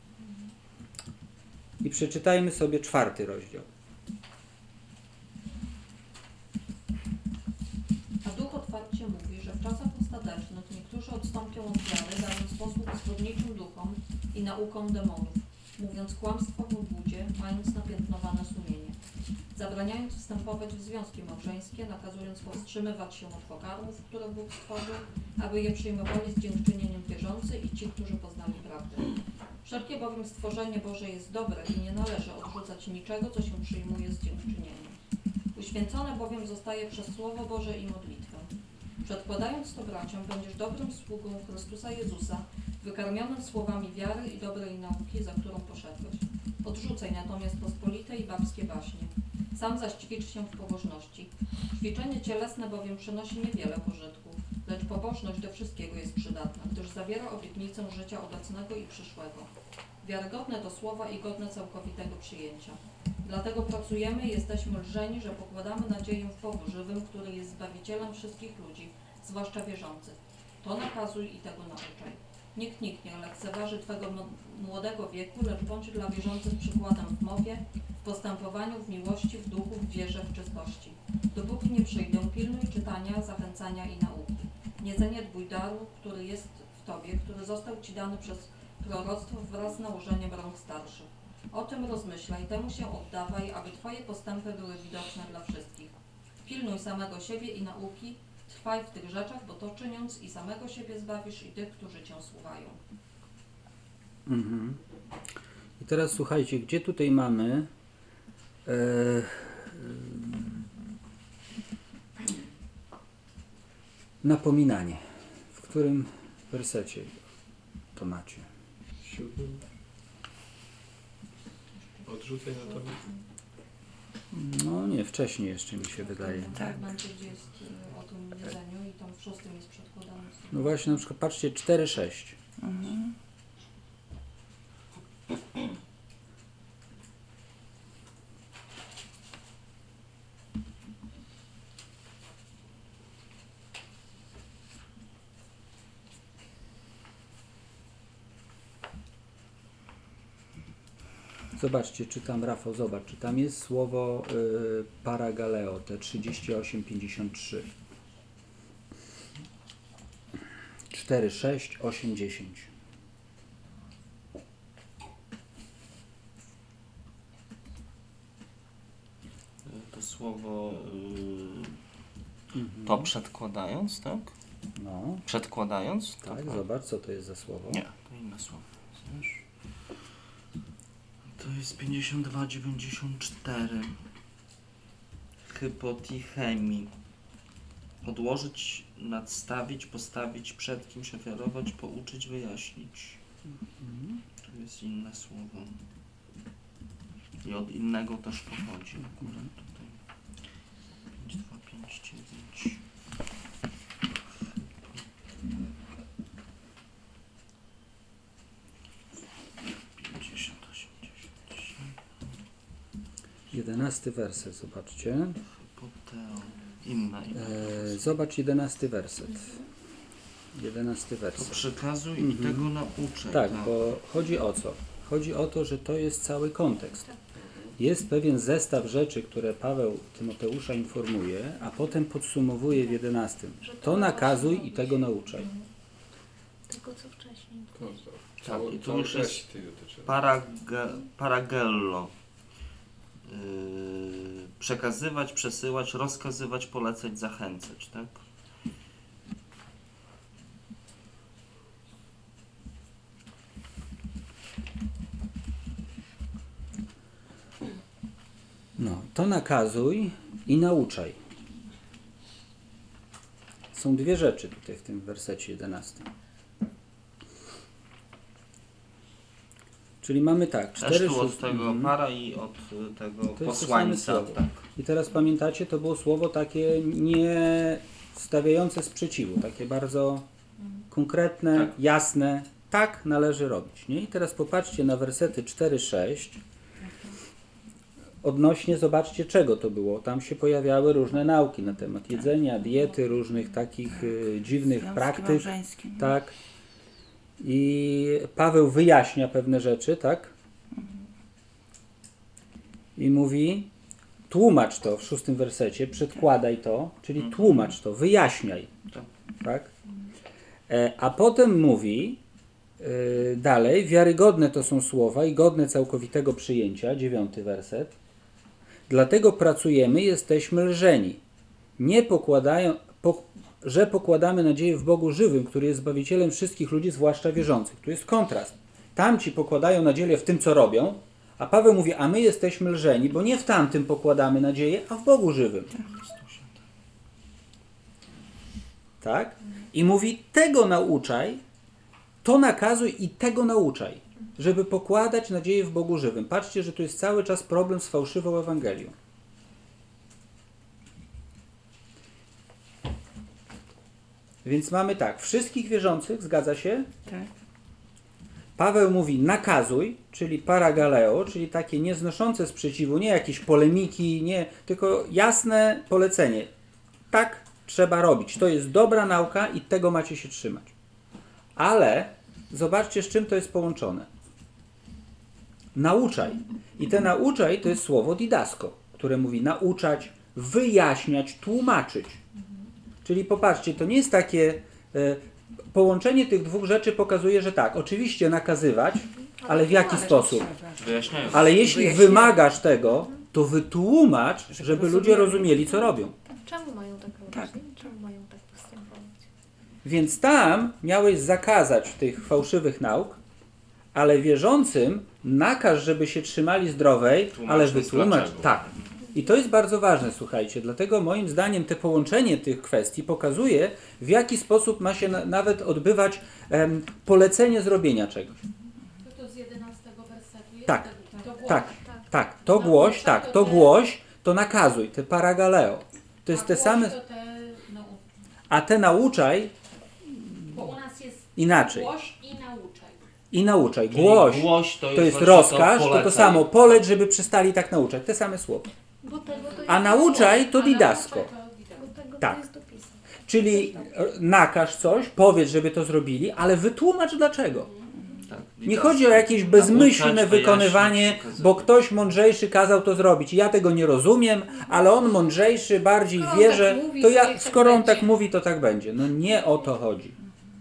I przeczytajmy sobie czwarty rozdział. A Duch otwarcie mówi, że w czasach ostatecznych niektórzy odstąpią od wiary, dając posług zwodniczym duchom i naukom demonów, mówiąc kłamstwo w obłudzie, mając napiętnowane sumienie, zabraniając wstępować w związki małżeńskie, nakazując powstrzymywać się od pokarmów, które Bóg stworzył, aby je przyjmowali z dziękczynieniem wierzący i ci, którzy poznali prawdę. Wszelkie bowiem stworzenie Boże jest dobre i nie należy odrzucać niczego, co się przyjmuje z dziękczynieniem. Uświęcone bowiem zostaje przez Słowo Boże i modlitwę. Przedkładając to braciom, będziesz dobrym sługą Chrystusa Jezusa, wykarmionym słowami wiary i dobrej nauki, za którą poszedłeś. Odrzucaj natomiast pospolite i babskie baśnie. Sam zaś ćwicz się w pobożności. Ćwiczenie cielesne bowiem przynosi niewiele pożytku, lecz pobożność do wszystkiego jest przydatna, gdyż zawiera obietnicę życia obecnego i przyszłego. Wiarygodne to słowa i godne całkowitego przyjęcia. Dlatego pracujemy i jesteśmy lżeni, że pokładamy nadzieję w Bogu żywym, który jest Zbawicielem wszystkich ludzi, zwłaszcza wierzących. To nakazuj i tego nauczaj. Nikt nikt nie lekceważy Twego młodego wieku, lecz bądź dla wierzących przykładem w mowie, w postępowaniu, w miłości, w duchu, w wierze, w czystości. Dopóki nie przyjdę, pilnuj czytania, zachęcania i nauki. Nie zaniedbuj daru, który jest w Tobie, który został Ci dany przez proroctwo wraz z nałożeniem rąk starszych. O tym rozmyślaj, temu się oddawaj, aby Twoje postępy były widoczne dla wszystkich. Pilnuj samego siebie i nauki, trwaj w tych rzeczach, bo to czyniąc i samego siebie zbawisz i tych, którzy Cię słuchają. Mhm. I teraz słuchajcie, gdzie tutaj mamy e, Napominanie. W którym wersecie to macie? Siódmym. Odrzucaj natomiast. No nie, wcześniej jeszcze mi się wydaje. W tym Tak. momencie, gdzie jest y, o tym jedzeniu i tam w szóstym jest przedkładane. No właśnie, na przykład patrzcie, cztery sześć. Mhm. Zobaczcie, czy tam, Rafał, zobacz, czy tam jest słowo y, paragaleo, te trzydzieści osiem pięćdziesiąt trzy. cztery sześć osiem dziesięć. To słowo y, to przedkładając, tak? No, Przedkładając? To tak, ma- zobacz, co to jest za słowo. Nie, to inne słowo. Wiesz? To jest pięćdziesiąt dwa dziewięćdziesiąt cztery. Hypotichemi. Podłożyć, nadstawić, postawić, przed kimś ofiarować, pouczyć, wyjaśnić. To jest inne słowo. I od innego też pochodzi akurat tutaj. pięć dwa pięć dziewięć. pięćdziesiąt osiemdziesiąt. Jedenasty werset, zobaczcie. Hypoteo. Inna, inna. E, zobacz jedenasty werset. Jedenasty To werset. przekazuj i Mhm. tego nauczaj. Tak, bo chodzi o co? Chodzi o to, że to jest cały kontekst. Jest pewien zestaw rzeczy, które Paweł Tymoteusza informuje, a potem podsumowuje w jedenastym. To nakazuj i tego nauczaj. Tego co wcześniej. To, to. Tak, Cało, i tu całe już jest treści tej dotyczy. Parage, paragello. Yy, przekazywać, przesyłać, rozkazywać, polecać, zachęcać, tak? No, to nakazuj i nauczaj. Są dwie rzeczy tutaj w tym wersecie jedenastym. Czyli mamy tak, Też cztery tu od szóst- tego mhm. para i od y, tego to same posłańca, słowo. tak? I teraz pamiętacie, to było słowo takie nie stawiające sprzeciwu, takie bardzo konkretne, Tak. jasne. Tak należy robić. Nie? I teraz popatrzcie na wersety cztery sześć. Odnośnie, zobaczcie, czego to było. Tam się pojawiały różne nauki na temat jedzenia, diety, różnych takich y, dziwnych Związki praktyk. małżeńskie, nie? Tak. I Paweł wyjaśnia pewne rzeczy, tak? I mówi, tłumacz to w szóstym wersecie, przedkładaj to, czyli tłumacz to, wyjaśniaj. Tak. Tak? E, a potem mówi y, dalej, wiarygodne to są słowa i godne całkowitego przyjęcia, dziewiąty werset. Dlatego pracujemy, jesteśmy lżeni. Nie pokładają, po, że pokładamy nadzieję w Bogu żywym, który jest Zbawicielem wszystkich ludzi, zwłaszcza wierzących. Tu jest kontrast. Tamci pokładają nadzieję w tym, co robią, a Paweł mówi, a my jesteśmy lżeni, bo nie w tamtym pokładamy nadzieję, a w Bogu żywym. Tak? I mówi, tego nauczaj, to nakazuj i tego nauczaj, żeby pokładać nadzieję w Bogu żywym. Patrzcie, że tu jest cały czas problem z fałszywą Ewangelią. Więc mamy tak, wszystkich wierzących, zgadza się? Tak. Paweł mówi nakazuj, czyli paragaleo, czyli takie nieznoszące sprzeciwu, nie jakieś polemiki, nie, tylko jasne polecenie. Tak trzeba robić. To jest dobra nauka i tego macie się trzymać. Ale zobaczcie, z czym to jest połączone. Nauczaj. I te nauczaj to jest słowo didasko, które mówi nauczać, wyjaśniać, tłumaczyć. Czyli popatrzcie, to nie jest takie... E, połączenie tych dwóch rzeczy pokazuje, że tak, oczywiście nakazywać, ale w jaki sposób? Wyjaśniając. Ale jeśli Wyjaśniamy. wymagasz tego, to wytłumacz, żeby ludzie rozumieli, co robią. Czemu mają tak robić? Tak. nie? Czemu mają tak postępować? Więc tam miałeś zakazać tych fałszywych nauk, ale wierzącym nakaż, żeby się trzymali zdrowej, Tłumacząc ale wytłumacz, dlaczego. tak, I to jest bardzo ważne, słuchajcie, dlatego moim zdaniem te połączenie tych kwestii pokazuje, w jaki sposób ma się na, nawet odbywać em, polecenie zrobienia czegoś. To, to z jedenastego wersetu jest Tak, tego, to głoś. Tak, Tak. tak, to Naucza głoś, tak, to to te- głoś, to nakazuj, te paragaleo. To jest A te głoś same, To te, no, a te nauczaj bo u nas jest inaczej. głoś i nauczaj. I nauczaj. Czyli Głoś głoś to jest, to jest właśnie rozkaz, to to polecaj. samo, poleć, żeby przestali tak nauczać. Te same słowa. Bo tego to A jest nauczaj to A didasko. nauczaj to widać. Bo tego Tak. to jest dopis. Czyli e, nakaż coś, powiedz, żeby to zrobili, ale wytłumacz dlaczego. Tak, Nie didasko. chodzi o jakieś Nauczać, bezmyślne wyjaśnić, wykonywanie, przekazywać. bo ktoś mądrzejszy kazał to zrobić. Ja tego nie rozumiem, ale on mądrzejszy bardziej Skoro on wie, tak że mówi, to to ja, niech tak skoro on będzie. tak mówi, to tak będzie. No nie o to chodzi.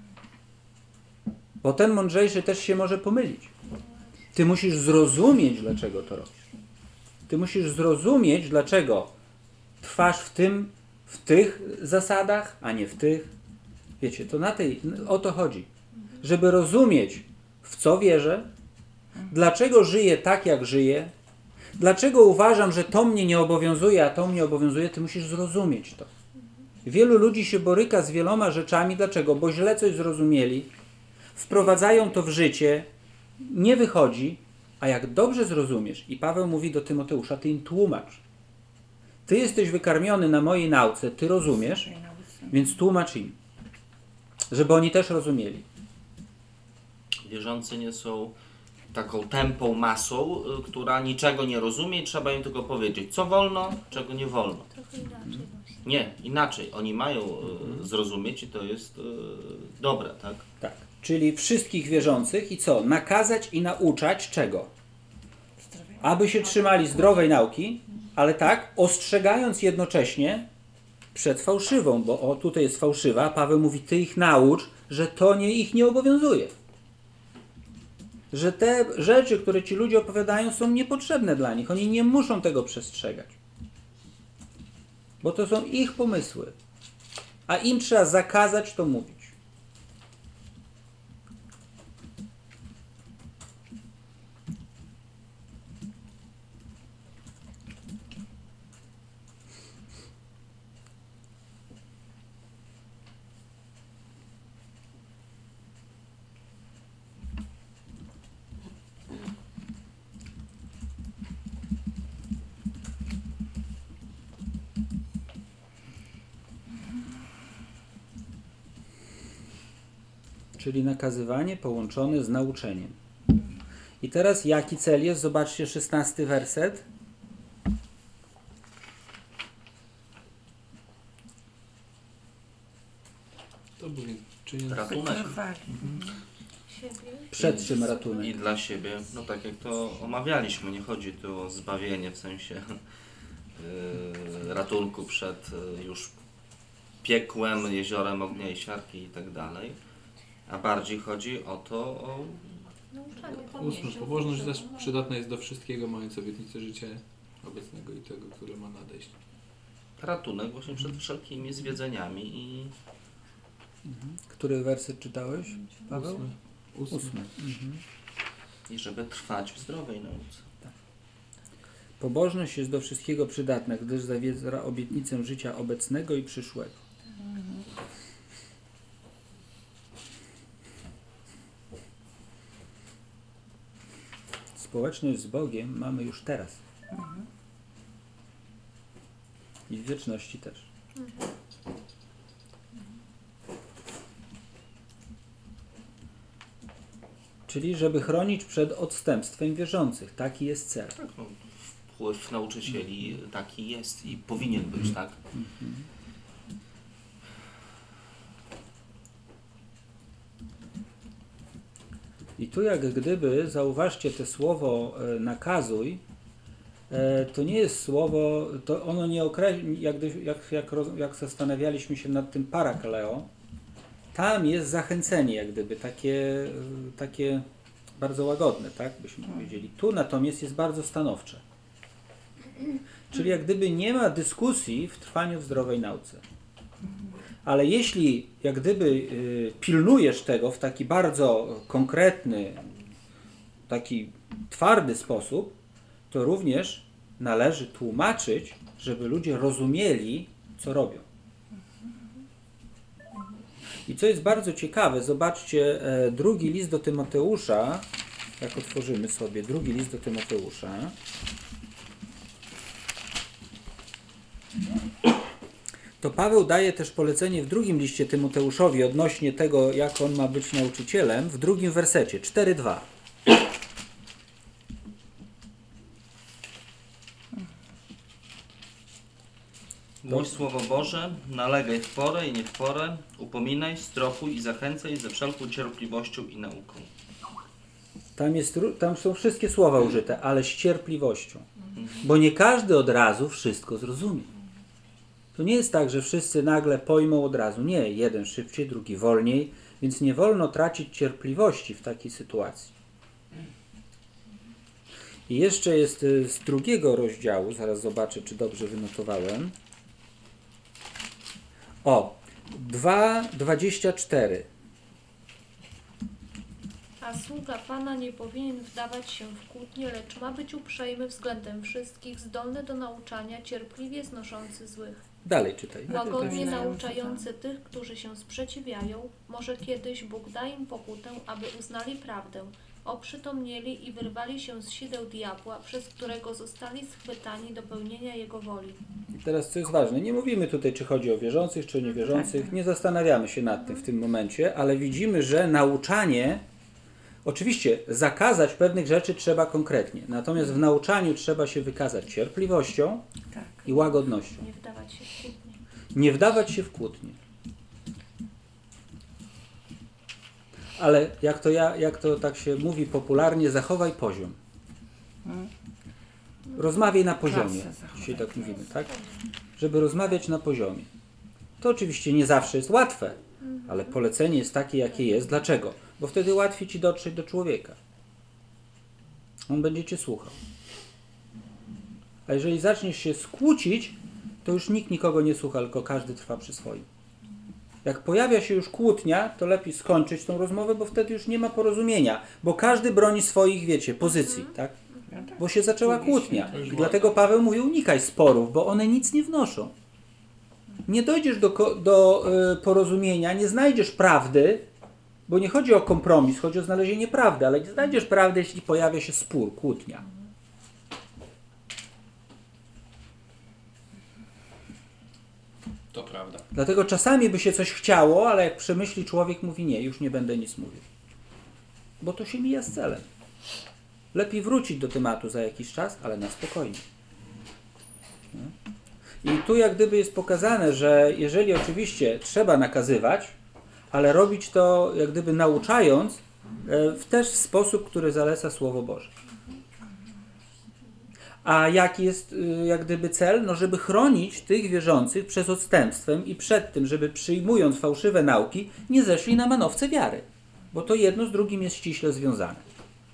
Bo ten mądrzejszy też się może pomylić. Ty musisz zrozumieć, dlaczego to robisz. Ty musisz zrozumieć, dlaczego trwasz w tym, w tych zasadach, a nie w tych. Wiecie, to na tej, o to chodzi. Żeby rozumieć, w co wierzę, dlaczego żyję tak, jak żyję, dlaczego uważam, że to mnie nie obowiązuje, a to mnie obowiązuje, ty musisz zrozumieć to. Wielu ludzi się boryka z wieloma rzeczami. Dlaczego? Bo źle coś zrozumieli, wprowadzają to w życie, nie wychodzi, a jak dobrze zrozumiesz, i Paweł mówi do Tymoteusza, ty im tłumacz. Ty jesteś wykarmiony na mojej nauce, ty rozumiesz, więc tłumacz im, żeby oni też rozumieli. Wierzący nie są taką tępą masą, y, która niczego nie rozumie i trzeba im tylko powiedzieć, co wolno, czego nie wolno. Trochę inaczej właśnie. Nie, inaczej. Oni mają y, zrozumieć i to jest y, dobre, tak? Tak. Czyli wszystkich wierzących i co? Nakazać i nauczać czego? Aby się trzymali zdrowej nauki, ale tak, ostrzegając jednocześnie przed fałszywą, bo o, tutaj jest fałszywa, a Paweł mówi, ty ich naucz, że to nie, ich nie obowiązuje. Że te rzeczy, które ci ludzie opowiadają, są niepotrzebne dla nich. Oni nie muszą tego przestrzegać. Bo to są ich pomysły. A im trzeba zakazać to mówić. Czyli nakazywanie połączone z nauczeniem. I teraz jaki cel jest? Zobaczcie szesnasty werset. To był czyniąc Ratunek. Siebie. Przed czym ratunek? I dla siebie, no tak jak to omawialiśmy, nie chodzi tu o zbawienie w sensie yy, ratunku przed yy, już piekłem, jeziorem ognia i siarki i tak dalej, a bardziej chodzi o to, o Nauczanie. ósme. Pobożność zaś przydatna jest do wszystkiego, mając obietnicę życia obecnego i tego, które ma nadejść. ratunek właśnie przed wszelkimi zwiedzeniami i Który werset czytałeś, Paweł? Ósmy. Ósmy. Ósmy. Mhm. i żeby trwać w zdrowej nauce. Pobożność jest do wszystkiego przydatna, gdyż zawiera obietnicę życia obecnego i przyszłego. Społeczność z Bogiem mamy już teraz. I w wieczności też. Czyli żeby chronić przed odstępstwem wierzących. Taki jest cel. Tak, no, wpływ nauczycieli taki jest i powinien być, tak? I tu jak gdyby, zauważcie te słowo e, nakazuj, e, to nie jest słowo, to ono nie określi, jak, gdy- jak, jak, roz- jak zastanawialiśmy się nad tym parakaleo, tam jest zachęcenie jak gdyby, takie, e, takie bardzo łagodne, tak byśmy powiedzieli. Tu natomiast jest bardzo stanowcze. Czyli jak gdyby nie ma dyskusji w trwaniu w zdrowej nauce. Ale jeśli jak gdyby y, pilnujesz tego w taki bardzo konkretny, taki twardy sposób, to również należy tłumaczyć, żeby ludzie rozumieli, co robią. I co jest bardzo ciekawe, zobaczcie, e, drugi list do Tymoteusza, jak otworzymy sobie drugi list do Tymoteusza, to Paweł daje też polecenie w drugim liście Tymoteuszowi odnośnie tego, jak on ma być nauczycielem, w drugim wersecie, cztery dwa. Głoś Słowo Boże, nalegaj w porę i nie w porę, upominaj, strofuj i zachęcaj ze wszelką cierpliwością i nauką. Tam, jest, ró- tam są wszystkie słowa użyte, ale z cierpliwością. Bo nie każdy od razu wszystko zrozumie. To nie jest tak, że wszyscy nagle pojmą od razu. Nie, jeden szybciej, drugi wolniej, więc nie wolno tracić cierpliwości w takiej sytuacji. I jeszcze jest y, z drugiego rozdziału, zaraz zobaczę, czy dobrze wynotowałem. O, dwa dwadzieścia cztery. A sługa Pana nie powinien wdawać się w kłótnie, lecz ma być uprzejmy względem wszystkich, zdolny do nauczania, cierpliwie znoszący złych, Dalej czytaj. łagodnie to nauczający tych, którzy się sprzeciwiają. Może kiedyś Bóg da im pokutę, aby uznali prawdę, oprzytomnieli i wyrwali się z sideł diabła, przez którego zostali schwytani do pełnienia Jego woli. I teraz co jest ważne, nie mówimy tutaj, czy chodzi o wierzących, czy o niewierzących, nie zastanawiamy się nad tym w tym momencie, ale widzimy, że nauczanie, oczywiście zakazać pewnych rzeczy trzeba konkretnie, natomiast w nauczaniu trzeba się wykazać cierpliwością Tak. i łagodnością. Nie wdawać się w kłótnie. Nie wdawać się w kłótnie. Ale jak to, ja, jak to tak się mówi popularnie, zachowaj poziom. Rozmawiaj na poziomie. Klasę zachowaj. Dzisiaj tak mówimy, tak? Żeby rozmawiać na poziomie. To oczywiście nie zawsze jest łatwe, ale polecenie jest takie, jakie jest. Dlaczego? Bo wtedy łatwiej ci dotrzeć do człowieka. On będzie cię słuchał. A jeżeli zaczniesz się skłócić, to już nikt nikogo nie słucha, tylko każdy trwa przy swoim. Jak pojawia się już kłótnia, to lepiej skończyć tą rozmowę, bo wtedy już nie ma porozumienia, bo każdy broni swoich, wiecie, pozycji, tak? Bo się zaczęła kłótnia. I dlatego Paweł mówi, unikaj sporów, bo one nic nie wnoszą. Nie dojdziesz do, ko- do y, porozumienia, nie znajdziesz prawdy, bo nie chodzi o kompromis, chodzi o znalezienie prawdy, ale nie znajdziesz prawdy, jeśli pojawia się spór, kłótnia. To prawda. Dlatego czasami by się coś chciało, ale jak przemyśli człowiek, mówi nie, już nie będę nic mówił. Bo to się mija z celem. Lepiej wrócić do tematu za jakiś czas, ale na spokojnie. I tu jak gdyby jest pokazane, że jeżeli oczywiście trzeba nakazywać, ale robić to jak gdyby nauczając, e, w też w sposób, który zaleca Słowo Boże. A jaki jest y, jak gdyby cel? No, żeby chronić tych wierzących przed odstępstwem i przed tym, żeby przyjmując fałszywe nauki, nie zeszli na manowce wiary. Bo to jedno z drugim jest ściśle związane.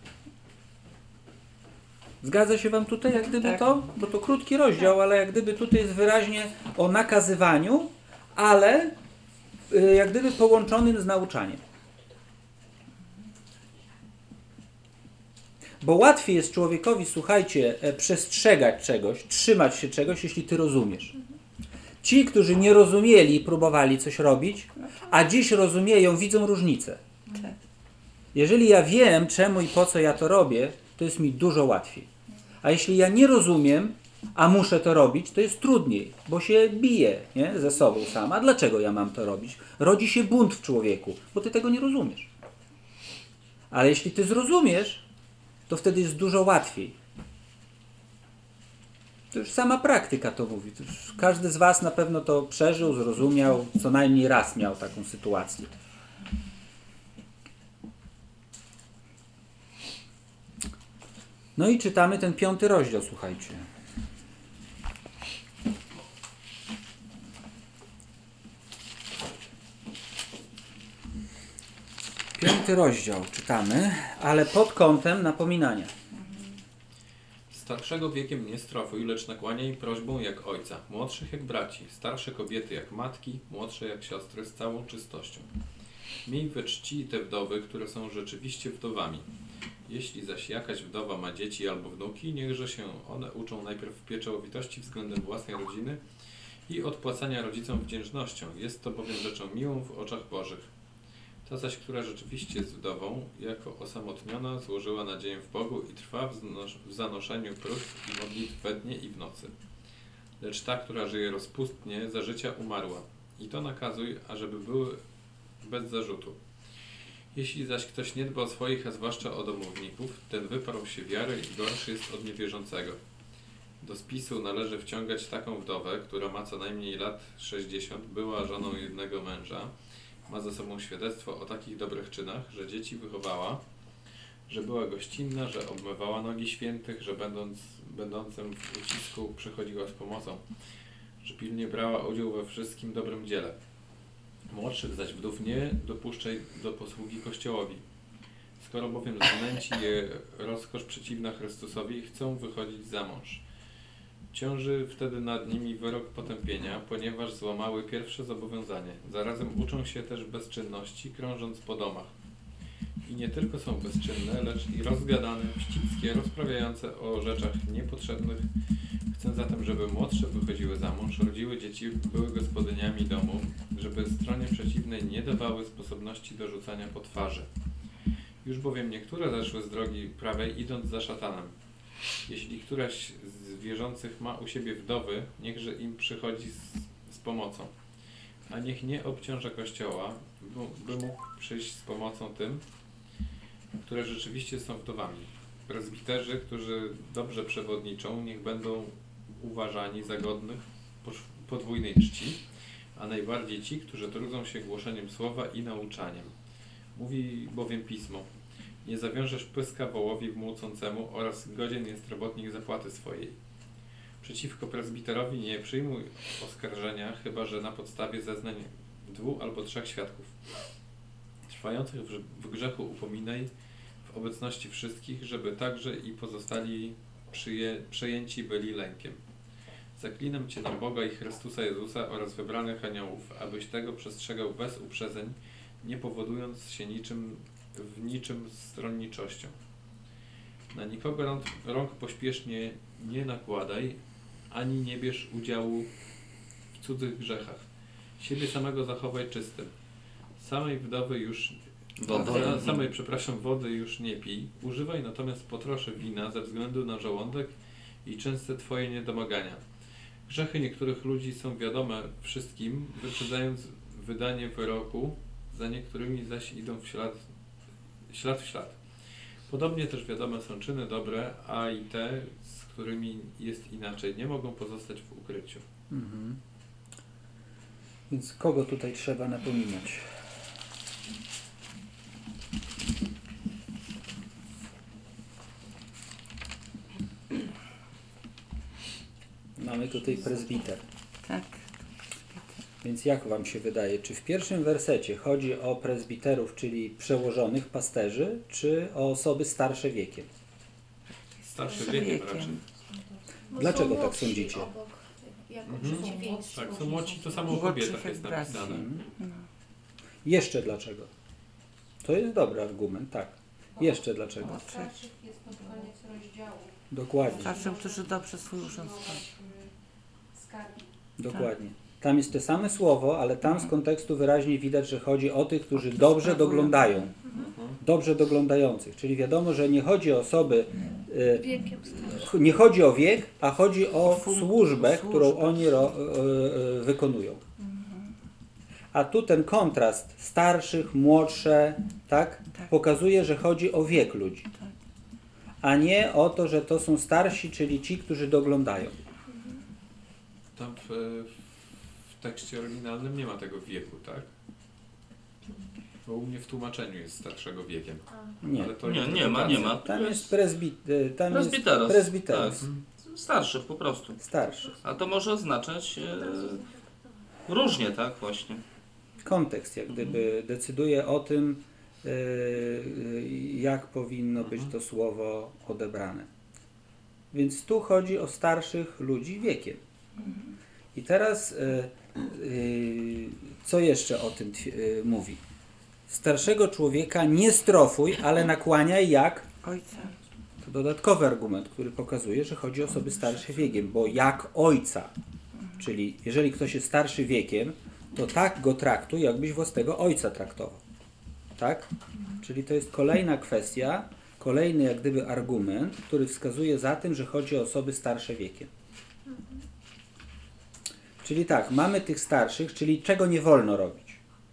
Zgadza się Wam tutaj jak gdyby Tak. to? Bo to krótki rozdział, ale jak gdyby tutaj jest wyraźnie o nakazywaniu, ale y, jak gdyby połączonym z nauczaniem. Bo łatwiej jest człowiekowi, słuchajcie, e, przestrzegać czegoś, trzymać się czegoś, jeśli ty rozumiesz. Ci, którzy nie rozumieli i próbowali coś robić, a dziś rozumieją, widzą różnicę. Tak. Jeżeli ja wiem, czemu i po co ja to robię, to jest mi dużo łatwiej. A jeśli ja nie rozumiem, a muszę to robić, to jest trudniej, bo się biję, nie, ze sobą sam. A dlaczego ja mam to robić? Rodzi się bunt w człowieku, bo ty tego nie rozumiesz. Ale jeśli ty zrozumiesz, to wtedy jest dużo łatwiej. To już sama praktyka to mówi. To już każdy z Was na pewno to przeżył, zrozumiał, co najmniej raz miał taką sytuację. No i czytamy ten piąty rozdział, słuchajcie. Piąty rozdział czytamy, ale pod kątem napominania. Starszego wiekiem nie strofuj, lecz nakłaniaj prośbą jak ojca, młodszych jak braci, starsze kobiety jak matki, młodsze jak siostry z całą czystością. Miej we czci te wdowy, które są rzeczywiście wdowami. Jeśli zaś jakaś wdowa ma dzieci albo wnuki, niechże się one uczą najpierw pieczołowitości względem własnej rodziny i odpłacania rodzicom wdzięcznością. Jest to bowiem rzeczą miłą w oczach Bożych. Ta zaś, która rzeczywiście jest wdową, jako osamotniona, złożyła nadzieję w Bogu i trwa w, znos- w zanoszeniu próśb i modlitw we dnie i w nocy. Lecz ta, która żyje rozpustnie, za życia umarła. I to nakazuj, ażeby były bez zarzutu. Jeśli zaś ktoś nie dba o swoich, a zwłaszcza o domowników, ten wyparł się wiary i gorszy jest od niewierzącego. Do spisu należy wciągać taką wdowę, która ma co najmniej lat sześćdziesiąt, była żoną jednego męża, ma za sobą świadectwo o takich dobrych czynach, że dzieci wychowała, że była gościnna, że obmywała nogi świętych, że będąc, będącym w ucisku przychodziła z pomocą, że pilnie brała udział we wszystkim dobrym dziele. Młodszych zaś wdów nie dopuszczaj do posługi Kościołowi. Skoro bowiem znęci je rozkosz przeciwna Chrystusowi, chcą wychodzić za mąż. Ciąży wtedy nad nimi wyrok potępienia, ponieważ złamały pierwsze zobowiązanie. Zarazem uczą się też bezczynności, krążąc po domach. I nie tylko są bezczynne, lecz i rozgadane, wścibskie, rozprawiające o rzeczach niepotrzebnych. Chcę zatem, żeby młodsze wychodziły za mąż, rodziły dzieci, były gospodyniami domu, żeby stronie przeciwnej nie dawały sposobności do rzucania po twarzy. Już bowiem niektóre zeszły z drogi prawej, idąc za szatanem. Jeśli któraś z wierzących ma u siebie wdowy, niechże im przychodzi z, z pomocą, a niech nie obciąża Kościoła, by, by mógł przyjść z pomocą tym, które rzeczywiście są wdowami. Prezbiterzy, którzy dobrze przewodniczą, niech będą uważani za godnych podwójnej czci, a najbardziej ci, którzy trudzą się głoszeniem słowa i nauczaniem. Mówi bowiem Pismo: nie zawiążesz pyska wołowi wmłócącemu oraz godzien jest robotnik zapłaty swojej. Przeciwko prezbiterowi nie przyjmuj oskarżenia, chyba że na podstawie zeznań dwóch albo trzech świadków. Trwających w, w grzechu upominaj w obecności wszystkich, żeby także i pozostali przyje, przejęci byli lękiem. Zaklinam Cię na Boga i Chrystusa Jezusa oraz wybranych aniołów, abyś tego przestrzegał bez uprzedzeń, nie powodując się niczym w niczym stronniczością. Na nikogo rąk, rąk pośpiesznie nie nakładaj, ani nie bierz udziału w cudzych grzechach. Siebie samego zachowaj czystym. Samej wdowy już Wody. a, samej, przepraszam, wody już nie pij. Używaj natomiast po trosze wina ze względu na żołądek i częste Twoje niedomagania. Grzechy niektórych ludzi są wiadome wszystkim, wyprzedzając wydanie wyroku, za niektórymi zaś idą w ślad, ślad w ślad. Podobnie też wiadome są czyny dobre, a i te, z którymi jest inaczej, nie mogą pozostać w ukryciu. Mhm. Więc kogo tutaj trzeba napominać? Mamy tutaj prezbiter. Tak. Więc jak Wam się wydaje, czy w pierwszym wersecie chodzi o prezbiterów, czyli przełożonych pasterzy, czy o osoby starsze wiekiem? Starszy wiekiem raczej. Bo Dlaczego są tak młodsi sądzicie? Obok, jako Mhm. przeciwieństwo. Tak, są młodzi, to samo o Młodszych kobietach jak jest braci. napisane. No. Jeszcze dlaczego? To jest dobry argument, tak. Jeszcze dlaczego? Młodszych. Starszych jest pod koniec rozdziału. Dokładnie, Starszym, którzy dobrze swój urząd sprawują. Skargi. dokładnie. Tam jest to same słowo, ale tam z kontekstu wyraźnie widać, że chodzi o tych, którzy dobrze doglądają. Mhm. Dobrze doglądających. Czyli wiadomo, że nie chodzi o osoby, e, Wiekiem starszym. ch- nie chodzi o wiek, a chodzi o Fun- służbę, służbę. którą oni ro, e, e, wykonują. A tu ten kontrast starszych, młodsze, tak, Tak. pokazuje, że chodzi o wiek ludzi. Tak. A nie o to, że to są starsi, czyli ci, którzy doglądają. Tam w, w tekście oryginalnym nie ma tego wieku, tak? Bo u mnie w tłumaczeniu jest starszego wiekiem. Nie. Ale to Nie, jest nie ma, nie ma. Tam jest prezbit, e, tam jest Prezbiteros. prezbiteros. Tak. Starszych po prostu. Starszy. A to może oznaczać e, różnie, tak właśnie. Kontekst jak gdyby decyduje o tym, e, e, jak powinno być to słowo odebrane. Więc tu chodzi o starszych ludzi wiekiem. I teraz e, e, co jeszcze o tym twi- e, mówi? Starszego człowieka nie strofuj, ale nakłaniaj jak Ojca. To dodatkowy argument, który pokazuje, że chodzi o osoby starsze wiekiem, bo jak ojca, czyli jeżeli ktoś jest starszy wiekiem, to tak go traktuj, jakbyś własnego ojca traktował. Tak? Czyli to jest kolejna kwestia, kolejny jak gdyby argument, który wskazuje za tym, że chodzi o osoby starsze wiekiem. Czyli tak, mamy tych starszych, czyli czego nie wolno robić.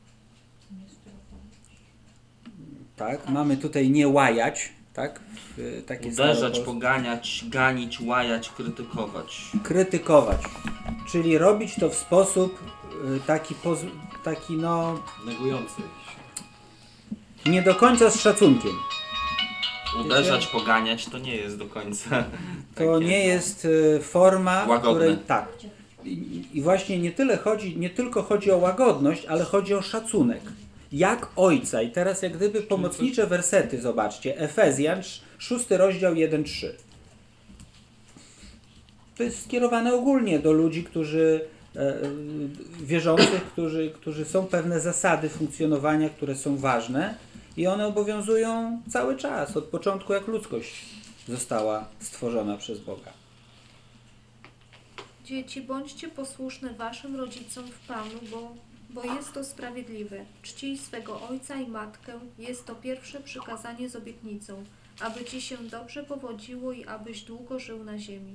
Tak, mamy tutaj nie łajać, tak? W- Takie Uderzać, staropolskie- poganiać, ganić, łajać, krytykować. krytykować, czyli robić to w sposób y, taki, poz, taki no Negujący się. nie do końca z szacunkiem. Uderzać, poganiać to nie jest do końca. To takie- nie jest y, forma, w Łagodne. której tak. I, I właśnie nie tyle chodzi, nie tylko chodzi o łagodność, ale chodzi o szacunek. Jak ojca. I teraz jak gdyby pomocnicze wersety, zobaczcie. Efezjan, sz- szósty rozdział jeden trzy. To jest skierowane ogólnie do ludzi, którzy e, e, wierzących, którzy, którzy są pewne zasady funkcjonowania, które są ważne i one obowiązują cały czas, od początku jak ludzkość została stworzona przez Boga. Dzieci, bądźcie posłuszne waszym rodzicom w Panu, bo, bo jest to sprawiedliwe. Czcij swego ojca i matkę, jest to pierwsze przykazanie z obietnicą, aby ci się dobrze powodziło i abyś długo żył na ziemi.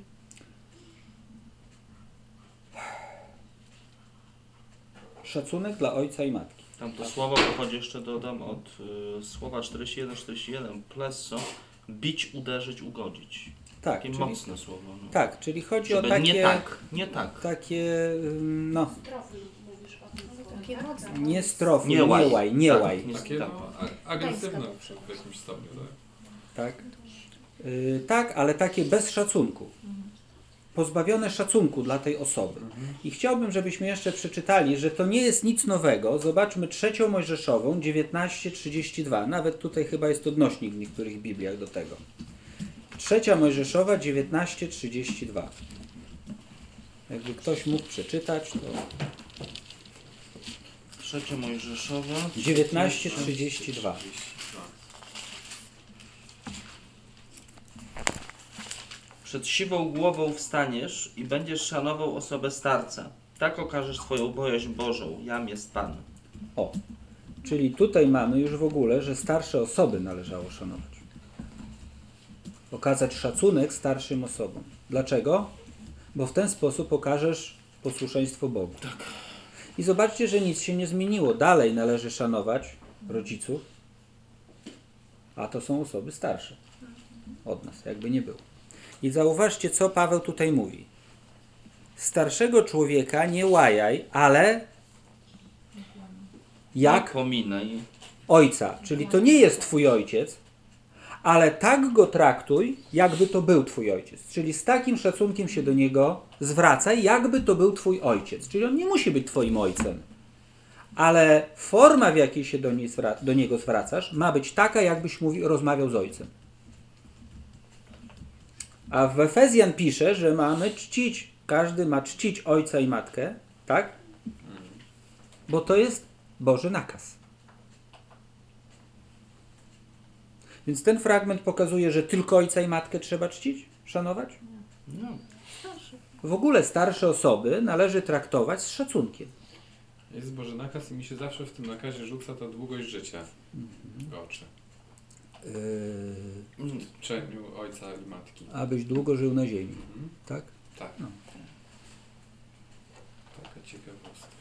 Szacunek dla ojca i matki. Tam to słowo pochodzi, jeszcze dodam, od y, słowa czterdzieści jeden czterdzieści jeden. Plesso. Bić, uderzyć, ugodzić. Tak, Takie czyli, mocne słowo. No. tak, czyli chodzi Żeby o takie, nie tak, nie tak. takie ym, no, Strofy mówisz o tym. Takie mocne. nie strofy, Nie nie łaj. łaj, nie Tak, łaj. nie- Takie tak. no, a- agresywne w jakimś stopniu. Tak? Tak? Yy, tak, ale takie bez szacunku. Pozbawione szacunku dla tej osoby. I chciałbym, żebyśmy jeszcze przeczytali, że to nie jest nic nowego. Zobaczmy trzecią Mojżeszową, dziewiętnaście trzydzieści dwa. Nawet tutaj chyba jest odnośnik w niektórych Bibliach do tego. Trzecia Mojżeszowa, dziewiętnaście trzydzieści dwa. Jakby ktoś mógł przeczytać, to Trzecia Mojżeszowa. dziewiętnaście trzydzieści dwa. Przed siwą głową wstaniesz i będziesz szanował osobę starca. Tak okażesz swoją bojaźń Bożą. Jam jest Pan. O, czyli tutaj mamy już w ogóle, że starsze osoby należało szanować. Okazać szacunek starszym osobom. Dlaczego? Bo w ten sposób okażesz posłuszeństwo Bogu. Tak. I zobaczcie, że nic się nie zmieniło. Dalej należy szanować rodziców, a to są osoby starsze od nas, jakby nie było. I zauważcie, co Paweł tutaj mówi. Starszego człowieka nie łajaj, ale jak Pominaj. ojca. Czyli to nie jest twój ojciec, ale tak go traktuj, jakby to był twój ojciec. Czyli z takim szacunkiem się do niego zwracaj, jakby to był twój ojciec. Czyli on nie musi być twoim ojcem. Ale forma, w jakiej się do, niej zwra- do niego zwracasz, ma być taka, jakbyś mówił, rozmawiał z ojcem. A w Efezjan pisze, że mamy czcić, każdy ma czcić ojca i matkę, tak? Bo to jest Boży nakaz. Więc ten fragment pokazuje, że tylko ojca i matkę trzeba czcić, szanować? No. W ogóle starsze osoby należy traktować z szacunkiem. Jest Boży nakaz i mi się zawsze w tym nakazie rzuca ta długość życia w oczy. Yy, W czeniu ojca i matki. abyś długo żył na ziemi, Mhm. tak? Tak. No. Taka ciekawostka.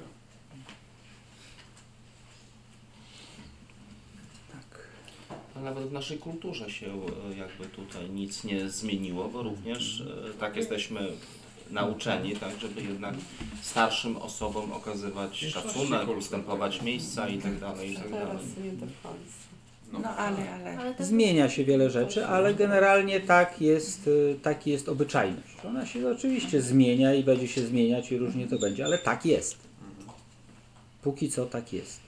Tak. Ale nawet w naszej kulturze się e, jakby tutaj nic nie zmieniło, bo również e, tak jesteśmy nauczeni, tak, żeby jednak starszym osobom okazywać szacunek, ustępować miejsca i tak dalej, i tak dalej. No, No ale, ale. Ale tak Zmienia się wiele rzeczy, ale generalnie tak jest, y, taki jest obyczajność. Ona się oczywiście zmienia i będzie się zmieniać i różnie to będzie, ale tak jest. Póki co tak jest.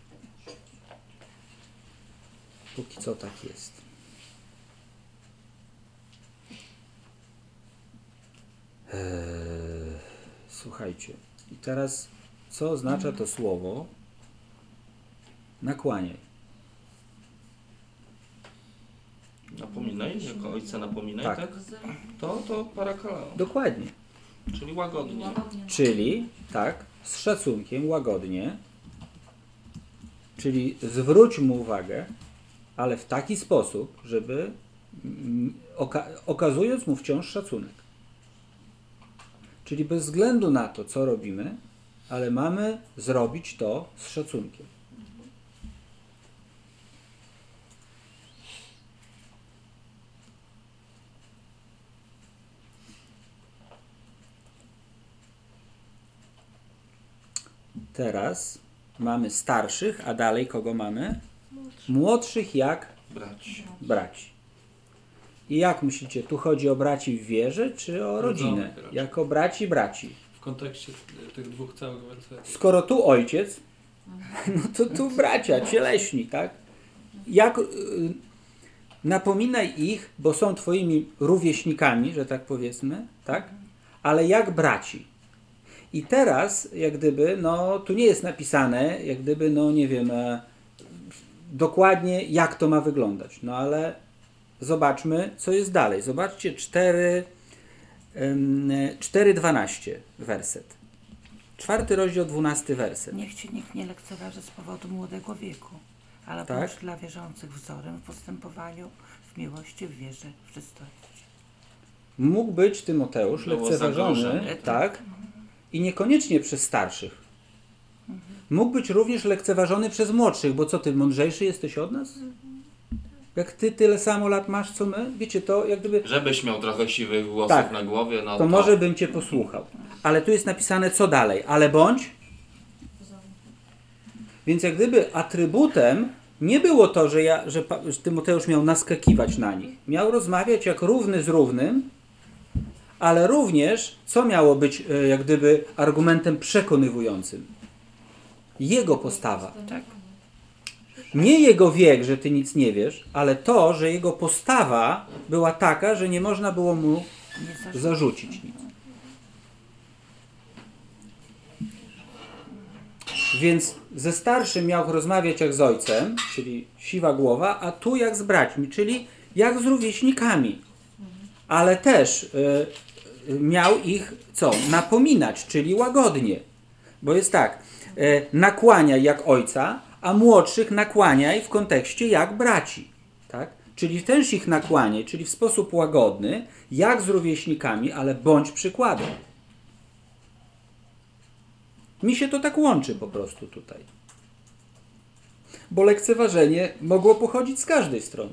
Póki co tak jest. Eee, słuchajcie. I teraz co oznacza to słowo nakłaniaj? Napominaj. napominaj, jako ojca napominaj, Tak. tak? To, to parakaleo, Dokładnie. czyli łagodnie. Łagodnie. Czyli tak, z szacunkiem, łagodnie, czyli zwróć mu uwagę, ale w taki sposób, żeby mm, oka- okazując mu wciąż szacunek. Czyli bez względu na to, co robimy, ale mamy zrobić to z szacunkiem. Teraz mamy starszych, a dalej kogo mamy? Młodszych jak Brać. braci. I jak myślicie, tu chodzi o braci w wierze, czy o rodzinę? Rodzonych raczej. Jako braci braci. W kontekście tych dwóch całych wersetów. Skoro tu ojciec, no to tu bracia, cieleśni, tak? Jak y, napominaj ich, bo są twoimi rówieśnikami, że tak powiedzmy, tak? Ale jak braci. I teraz, jak gdyby, no tu nie jest napisane, jak gdyby, no nie wiem, e, dokładnie jak to ma wyglądać. No ale zobaczmy, co jest dalej. Zobaczcie cztery, cztery dwanaście werset. Czwarty rozdział, dwunasty werset. Niech cię nikt nie lekceważy z powodu młodego wieku, ale Tak. bądź dla wierzących wzorem w postępowaniu, w miłości, w wierze, w czystości. Mógł być Tymoteusz Było lekceważony, zagrożenie. tak? I niekoniecznie przez starszych. Mógł być również lekceważony przez młodszych, bo co ty, mądrzejszy jesteś od nas? Jak ty tyle samo lat masz, co my? Wiecie, to jak gdyby... Żebyś miał trochę siwych włosów Tak. na głowie, no To może bym cię posłuchał. Ale tu jest napisane co dalej. Ale bądź... Więc jak gdyby atrybutem nie było to, że, ja, że, Pa- że Tymoteusz miał naskakiwać na nich. Miał rozmawiać jak równy z równym, ale również, co miało być e, jak gdyby argumentem przekonywującym? Jego postawa. Tak. Nie jego wiek, że ty nic nie wiesz, ale to, że jego postawa była taka, że nie można było mu Nie zarzucaj. zarzucić nic. Więc ze starszym miał rozmawiać jak z ojcem, czyli siwa głowa, a tu jak z braćmi, czyli jak z rówieśnikami. Ale też y, y, miał ich co? Napominać, czyli łagodnie. Bo jest tak, y, nakłaniaj jak ojca, a młodszych nakłaniaj w kontekście jak braci. Tak? Czyli też ich nakłaniaj, czyli w sposób łagodny, jak z rówieśnikami, ale bądź przykładem. Mi się to tak łączy po prostu tutaj. Bo lekceważenie mogło pochodzić z każdej strony.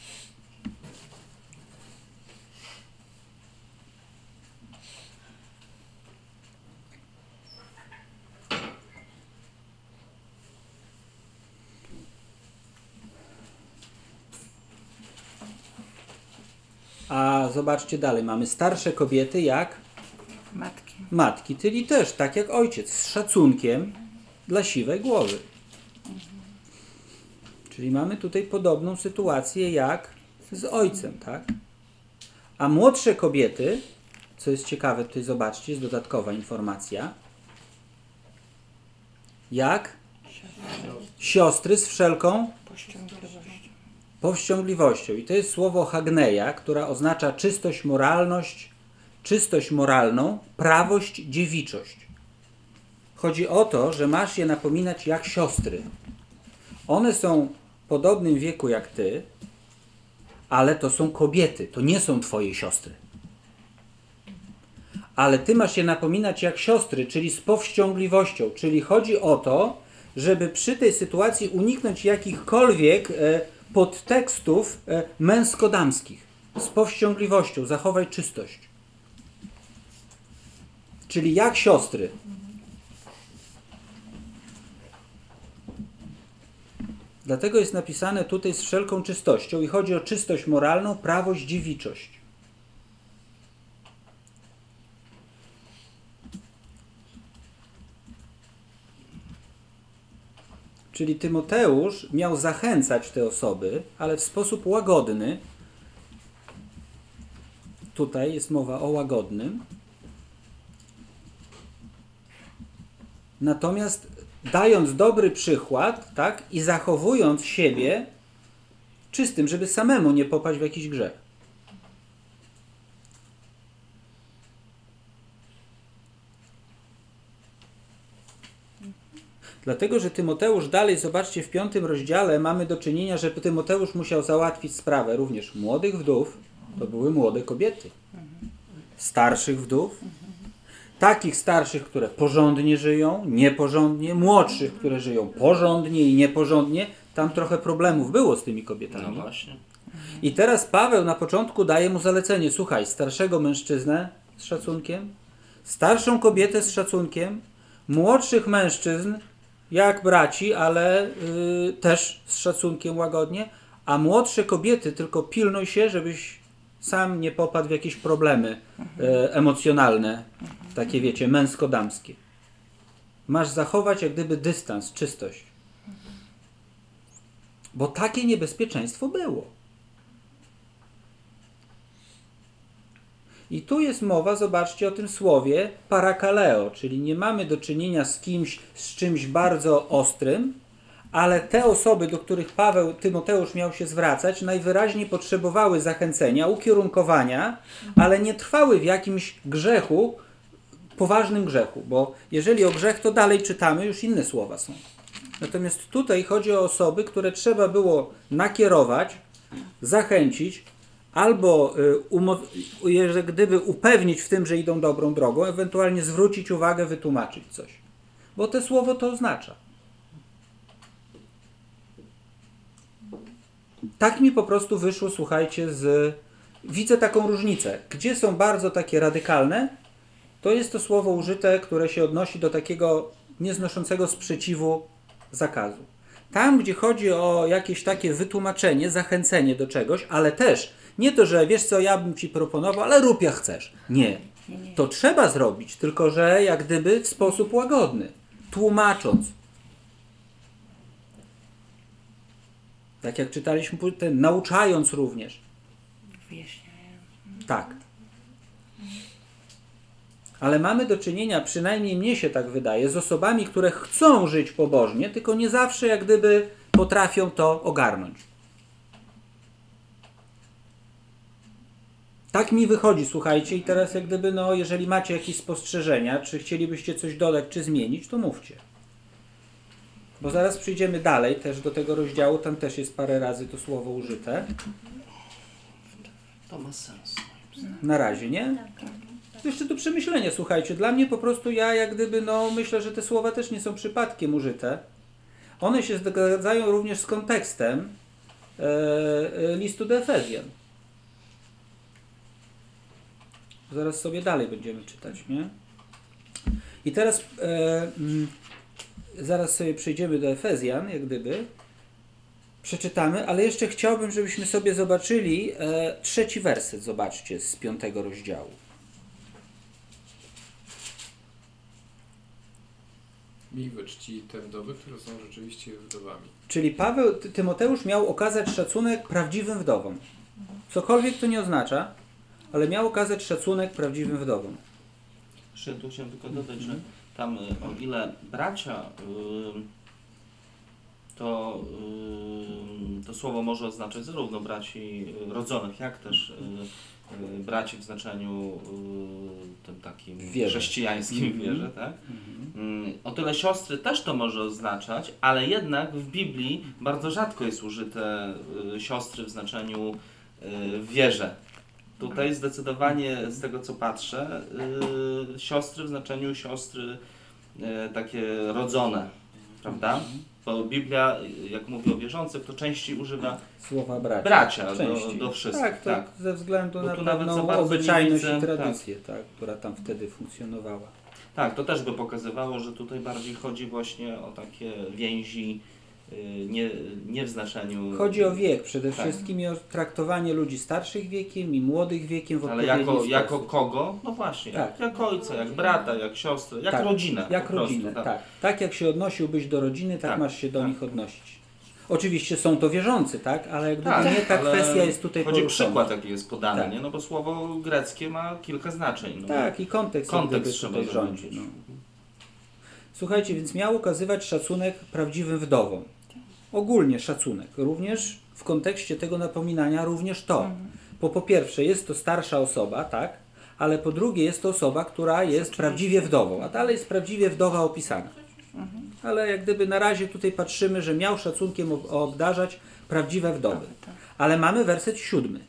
A zobaczcie dalej, mamy starsze kobiety jak Matki. matki, czyli też tak jak ojciec, z szacunkiem dla siwej głowy. Czyli mamy tutaj podobną sytuację jak z ojcem, tak? A młodsze kobiety, co jest ciekawe, tutaj zobaczcie, jest dodatkowa informacja, jak siostry z wszelką Pościągliwością. powściągliwością. I to jest słowo hagneia, która oznacza czystość, moralność, czystość moralną, prawość, dziewiczość. Chodzi o to, że masz je napominać jak siostry. One są w podobnym wieku jak ty, ale to są kobiety, to nie są twoje siostry. Ale ty masz je napominać jak siostry, czyli z powściągliwością. Czyli chodzi o to, żeby przy tej sytuacji uniknąć jakichkolwiek e, podtekstów e, męsko-damskich. Z powściągliwością, zachowaj czystość. Czyli jak siostry. Dlatego jest napisane tutaj z wszelką czystością i chodzi o czystość moralną, prawość, dziewiczość. Czyli Tymoteusz miał zachęcać te osoby, ale w sposób łagodny. Tutaj jest mowa o łagodnym. Natomiast dając dobry przykład, tak, i zachowując siebie czystym, żeby samemu nie popaść w jakiś grzech. Dlatego, że Tymoteusz dalej, zobaczcie, w piątym rozdziale mamy do czynienia, że Tymoteusz musiał załatwić sprawę również młodych wdów, to były młode kobiety, starszych wdów, takich starszych, które porządnie żyją, nieporządnie, młodszych, które żyją porządnie i nieporządnie. Tam trochę problemów było z tymi kobietami. No właśnie. I teraz Paweł na początku daje mu zalecenie. Słuchaj, starszego mężczyznę z szacunkiem, starszą kobietę z szacunkiem, młodszych mężczyzn jak braci, ale y, też z szacunkiem łagodnie, a młodsze kobiety tylko pilnuj się, żebyś sam nie popadł w jakieś problemy y, emocjonalne, takie wiecie, męsko-damskie. Masz zachować jak gdyby dystans, czystość. Bo takie niebezpieczeństwo było. I tu jest mowa, zobaczcie, o tym słowie parakaleo, czyli nie mamy do czynienia z kimś, z czymś bardzo ostrym, ale te osoby, do których Paweł, Tymoteusz miał się zwracać, najwyraźniej potrzebowały zachęcenia, ukierunkowania, ale nie trwały w jakimś grzechu, poważnym grzechu, bo jeżeli o grzech, to dalej czytamy, już inne słowa są. Natomiast tutaj chodzi o osoby, które trzeba było nakierować, zachęcić, albo y, gdyby upewnić w tym, że idą dobrą drogą, ewentualnie zwrócić uwagę, wytłumaczyć coś. Bo to słowo to oznacza. Tak mi po prostu wyszło, słuchajcie, z... Widzę taką różnicę. Gdzie są bardzo takie radykalne, to jest to słowo użyte, które się odnosi do takiego nieznoszącego sprzeciwu zakazu. Tam, gdzie chodzi o jakieś takie wytłumaczenie, zachęcenie do czegoś, ale też nie to, że wiesz co, ja bym ci proponował, ale rób jak chcesz. Nie. To trzeba zrobić, tylko że jak gdyby w sposób łagodny, tłumacząc. Tak jak czytaliśmy, ten, nauczając również. Wyjaśniają. Tak. Ale mamy do czynienia, przynajmniej mnie się tak wydaje, z osobami, które chcą żyć pobożnie, tylko nie zawsze jak gdyby potrafią to ogarnąć. Tak mi wychodzi, słuchajcie, i teraz jak gdyby, no, jeżeli macie jakieś spostrzeżenia, czy chcielibyście coś dodać, czy zmienić, to mówcie. Bo zaraz przyjdziemy dalej też do tego rozdziału, tam też jest parę razy to słowo użyte. To ma sens. Na razie, nie? To jeszcze do przemyślenia, słuchajcie. Dla mnie po prostu ja jak gdyby, no myślę, że te słowa też nie są przypadkiem użyte. One się zgadzają również z kontekstem e, e, listu do Efezjan. Zaraz sobie dalej będziemy czytać, nie? I teraz e, m, zaraz sobie przejdziemy do Efezjan, jak gdyby. Przeczytamy, ale jeszcze chciałbym, żebyśmy sobie zobaczyli e, trzeci werset, zobaczcie, z piątego rozdziału. Miłe czci te wdowy, które są rzeczywiście wdowami. Czyli Paweł, Ty- Tymoteusz miał okazać szacunek prawdziwym wdowom. Cokolwiek to nie oznacza, ale miał okazać szacunek prawdziwym wdowom. Jeszcze tu chciałem tylko dodać, że tam y, o ile bracia, y, to y, to słowo może oznaczać zarówno braci y, rodzonych, jak też y, y, braci w znaczeniu y, tym takim Wierze. chrześcijańskim Mhm. wierze, tak? Y, o tyle siostry też to może oznaczać, ale jednak w Biblii bardzo rzadko jest użyte y, siostry w znaczeniu y, w wierze. Tutaj zdecydowanie z tego co patrzę, yy, siostry w znaczeniu siostry yy, takie rodzone, prawda? Bo Biblia, jak mówi o wierzących, to częściej używa Słowa bracia. bracia do, Częściej. do wszystkich. Tak, to tak. ze względu Bo na tu nawet za pewną bardzo nie obyczajność widzę, i tradycję, tak. która tam wtedy funkcjonowała. Tak, to też by pokazywało, że tutaj bardziej chodzi właśnie o takie więzi yy, nie, nie w znaczeniu... Chodzi o wiek przede Tak. wszystkim i o traktowanie ludzi starszych wiekiem i młodych wiekiem w Ale odpowiedni jako, sposób. jako kogo? No właśnie, Tak. jak, jak ojca, jak brata, jak siostrę, jak Tak, rodzinę. Jak po prostu, rodzinę, tak. tak. tak. jak się odnosiłbyś do rodziny, tak, Tak, masz się do tak. nich odnosić. Oczywiście są to wierzący, tak? Ale jak gdyby Tak, nie ta ale kwestia jest tutaj chodzi poruszona. przykład, jaki jest podany, Tak. nie? No bo słowo greckie ma kilka znaczeń. No. Tak, i kontekst, jak Kontekst gdyby trzeba tutaj rządzi. zobaczyć. No. Słuchajcie, więc miał okazywać szacunek prawdziwym wdowom. Ogólnie szacunek, również w kontekście tego napominania również to. Bo po pierwsze jest to starsza osoba, tak? Ale po drugie jest to osoba, która jest prawdziwie wdową, a dalej jest prawdziwie wdowa opisana. Ale jak gdyby na razie tutaj patrzymy, że miał szacunkiem ob- obdarzać prawdziwe wdowy. Ale mamy werset siódmy.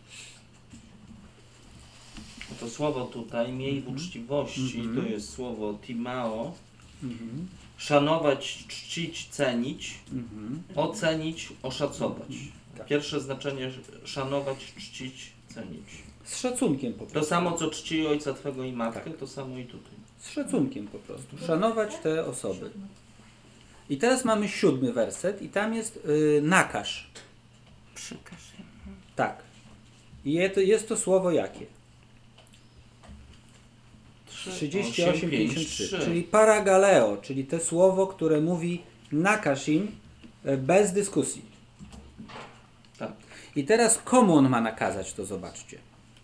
To słowo tutaj, miej Mhm. w uczciwości, to jest słowo timao. Szanować, czcić, cenić, Mhm. ocenić, oszacować. Tak. Pierwsze znaczenie szanować, czcić, cenić. Z szacunkiem po To prostu. samo co czci ojca twego i matkę, Tak. to samo i tutaj. Z szacunkiem po prostu. Szanować te osoby. I teraz mamy siódmy werset i tam jest y, nakaż. Przykaż im. Tak. I je- to- jest to słowo jakie? trzydzieści osiem pięćdziesiąt trzy. Czyli paragaleo, czyli to słowo, które mówi nakaż im e, bez dyskusji. Tak. I teraz komu on ma nakazać, to zobaczcie.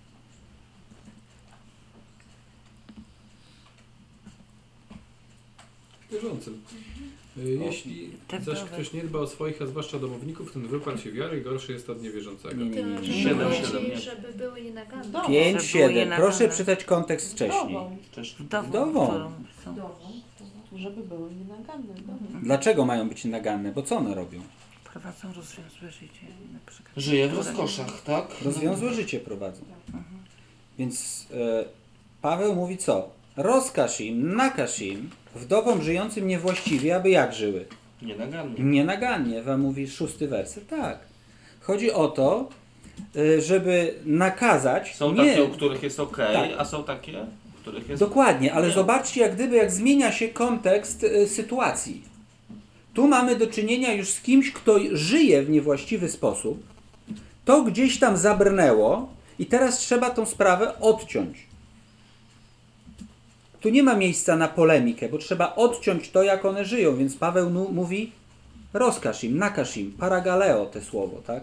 Wierzącym. Y, Jeśli tak zaś dalej. ktoś nie dba o swoich, a zwłaszcza domowników, ten wyparł się wiary i gorszy jest od niewierzącego. Nie, nie, nie, Tym, nie. że Siedem, chodzi, siedem, nie. żeby były nienaganne. Wdową. pięć Że było siedem. nienaganne. Proszę czytać kontekst wcześniej. Wdową. Wcześniej. Wdową, Wdową. którą są. Wdową. Żeby były nienaganne. Wdową. Dlaczego mają być naganne? Bo co one robią? Prowadzą rozwiązłe życie. Na przykład. Żyje w Które- rozkoszach, tak? Rozwiązłe życie prowadzą. Więc e, Paweł mówi co? Rozkaż im, nakaż im, wdowom żyjącym niewłaściwie, aby jak żyły? Nienagannie. Nienagannie, wam mówi szósty werset. Tak. Chodzi o to, y, żeby nakazać. Są nie, takie, u których jest ok, Tak. a są takie, u których jest... Dokładnie, ale Nie. zobaczcie, jak gdyby jak zmienia się kontekst y, sytuacji. Tu mamy do czynienia już z kimś, kto żyje w niewłaściwy sposób. To gdzieś tam zabrnęło i teraz trzeba tą sprawę odciąć. Tu nie ma miejsca na polemikę, bo trzeba odciąć to, jak one żyją, więc Paweł nu- mówi rozkaż im, nakaż im, paragaleo te słowo, tak?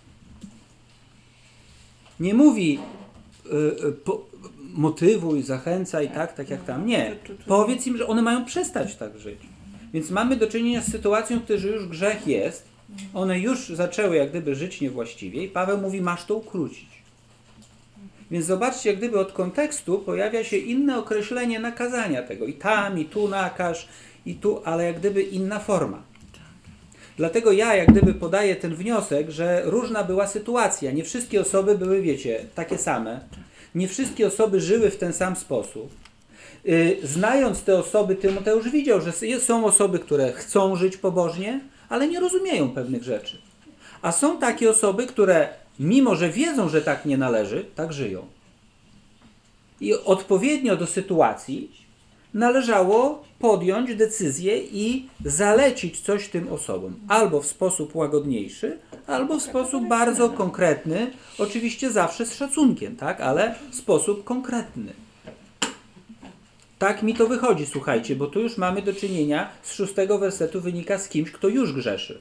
Nie mówi y, y, po, motywuj, zachęcaj, tak, tak jak tam. Nie. Powiedz im, że one mają przestać tak żyć. Więc mamy do czynienia z sytuacją, w której już grzech jest, one już zaczęły jak gdyby żyć niewłaściwie i Paweł mówi, masz to ukrócić. Więc zobaczcie, jak gdyby od kontekstu pojawia się inne określenie nakazania tego. I tam, i tu nakaż, i tu, ale jak gdyby inna forma. Dlatego ja jak gdyby podaję ten wniosek, że różna była sytuacja. Nie wszystkie osoby były, wiecie, takie same. Nie wszystkie osoby żyły w ten sam sposób. Yy, znając te osoby, Tymoteusz widział, że są osoby, które chcą żyć pobożnie, ale nie rozumieją pewnych rzeczy. A są takie osoby, które mimo, że wiedzą, że tak nie należy, tak żyją. I odpowiednio do sytuacji należało podjąć decyzję i zalecić coś tym osobom. Albo w sposób łagodniejszy, albo w sposób bardzo konkretny. Oczywiście zawsze z szacunkiem, tak? Ale w sposób konkretny. Tak mi to wychodzi, słuchajcie, bo tu już mamy do czynienia z szóstego wersetu wynika z kimś, kto już grzeszy.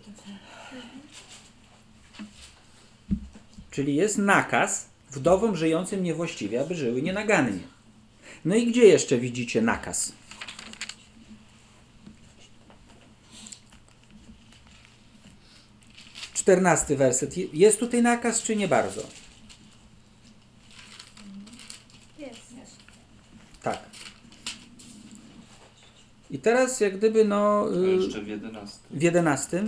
Czyli jest nakaz wdowom żyjącym niewłaściwie, aby żyły nienagannie. No i gdzie jeszcze widzicie nakaz? Czternasty werset. Jest tutaj nakaz, czy nie bardzo? Jest. Tak. I teraz jak gdyby no... A y, jeszcze w jedenastym. w jedenastym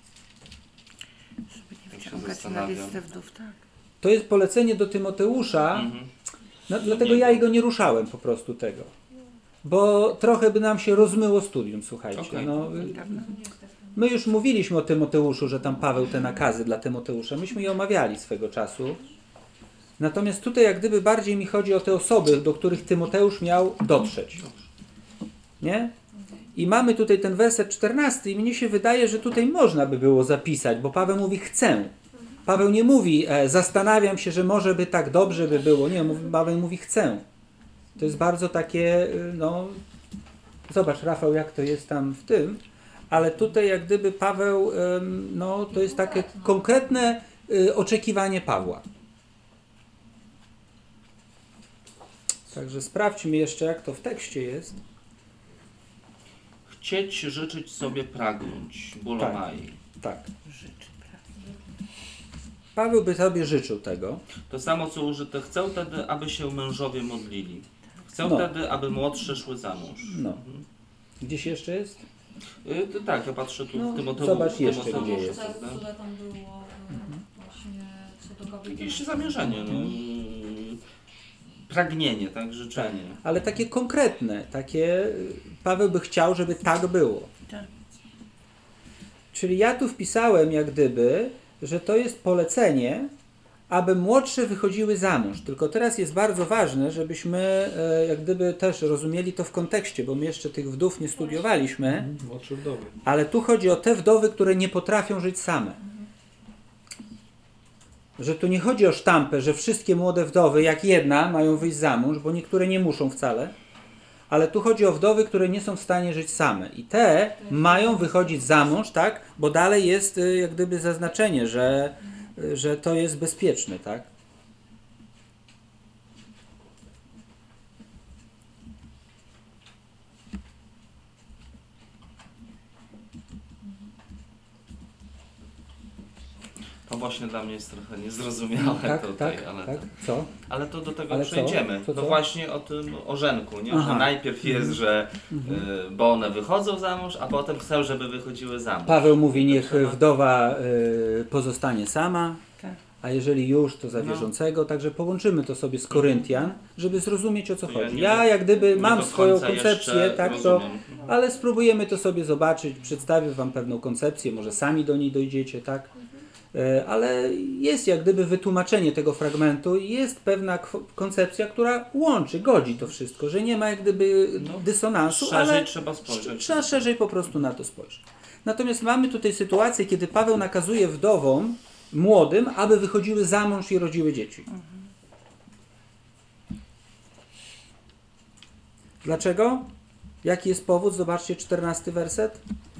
Żeby nie Tak się wciągać na zastanawiam. listę wdów, tak. to jest polecenie do Tymoteusza. Mhm. No, dlatego ja jego nie ruszałem po prostu tego. Bo trochę by nam się rozmyło studium, słuchajcie. Okej. No, y, my już mówiliśmy o Tymoteuszu, że tam Paweł te nakazy dla Tymoteusza. Myśmy je omawiali swego czasu. Natomiast tutaj jak gdyby bardziej mi chodzi o te osoby, do których Tymoteusz miał dotrzeć. Nie? I mamy tutaj ten werset czternasty i mnie się wydaje, że tutaj można by było zapisać, bo Paweł mówi chcę. Paweł nie mówi e, zastanawiam się, że może by tak dobrze by było. Nie, mówi, Paweł mówi chcę. To jest bardzo takie, y, no... Zobacz, Rafał, jak to jest tam w tym. Ale tutaj jak gdyby Paweł, ym, no to jest takie konkretne y, oczekiwanie Pawła. Także sprawdźmy jeszcze, jak to w tekście jest. Chcieć, życzyć sobie, pragnąć. Bulomai. Tak. Życzy, prawda. Paweł by sobie życzył tego. To samo co użyte, chcę wtedy, aby się mężowie modlili. Chcę No. wtedy, aby młodsze szły za mąż. No. Gdzieś jeszcze jest? Y, to tak, ja patrzę tu No, w Tymoteuszu. zobacz jeszcze, Tymoteusz, gdzie jest. Cel, prawda? które tam było y, właśnie co do kobiety. Jakieś zamierzenie, no. Pragnienie, tak, życzenie. Ale takie konkretne, takie y, Paweł by chciał, żeby tak było. Tak. Czyli ja tu wpisałem jak gdyby, że to jest polecenie, aby młodsze wychodziły za mąż. Tylko teraz jest bardzo ważne, żebyśmy e, jak gdyby też rozumieli to w kontekście, bo my jeszcze tych wdów nie studiowaliśmy, Młodsze wdowy. ale tu chodzi o te wdowy, które nie potrafią żyć same. Że tu nie chodzi o sztampę, że wszystkie młode wdowy, jak jedna, mają wyjść za mąż, bo niektóre nie muszą wcale, ale tu chodzi o wdowy, które nie są w stanie żyć same. I te mają wychodzić za mąż, tak? Bo dalej jest y, jak gdyby zaznaczenie, że, y, że to jest bezpieczne, tak? To właśnie dla mnie jest trochę niezrozumiałe Tak, tutaj, tak, ale, tak. To, Co? ale to do tego Ale co? przejdziemy. Co, No co? właśnie o tym orzenku, nie? Aha. Że najpierw jest, Mhm. że Mhm. y, bo one wychodzą za mąż, a potem chcę, żeby wychodziły za mąż. Paweł mówi, niech trzeba- wdowa y, pozostanie sama, Tak. a jeżeli już, to za No. wierzącego. Także połączymy to sobie z Koryntian, żeby zrozumieć, o co To ja chodzi. nie Ja do- jak gdyby nie mam do swoją końca koncepcję, jeszcze tak, to, rozumiem. ale spróbujemy to sobie zobaczyć, przedstawię Wam pewną koncepcję, może sami do niej dojdziecie, tak? E, Ale jest jak gdyby wytłumaczenie tego fragmentu i jest pewna kw- koncepcja, która łączy, godzi to wszystko, że nie ma jak gdyby No, dysonansu, Szerzej ale trzeba spojrzeć. trzeba szerzej po prostu na to spojrzeć. Natomiast mamy tutaj sytuację, kiedy Paweł nakazuje wdowom młodym, aby wychodziły za mąż i rodziły dzieci. Dlaczego? Jaki jest powód? Zobaczcie czternasty werset.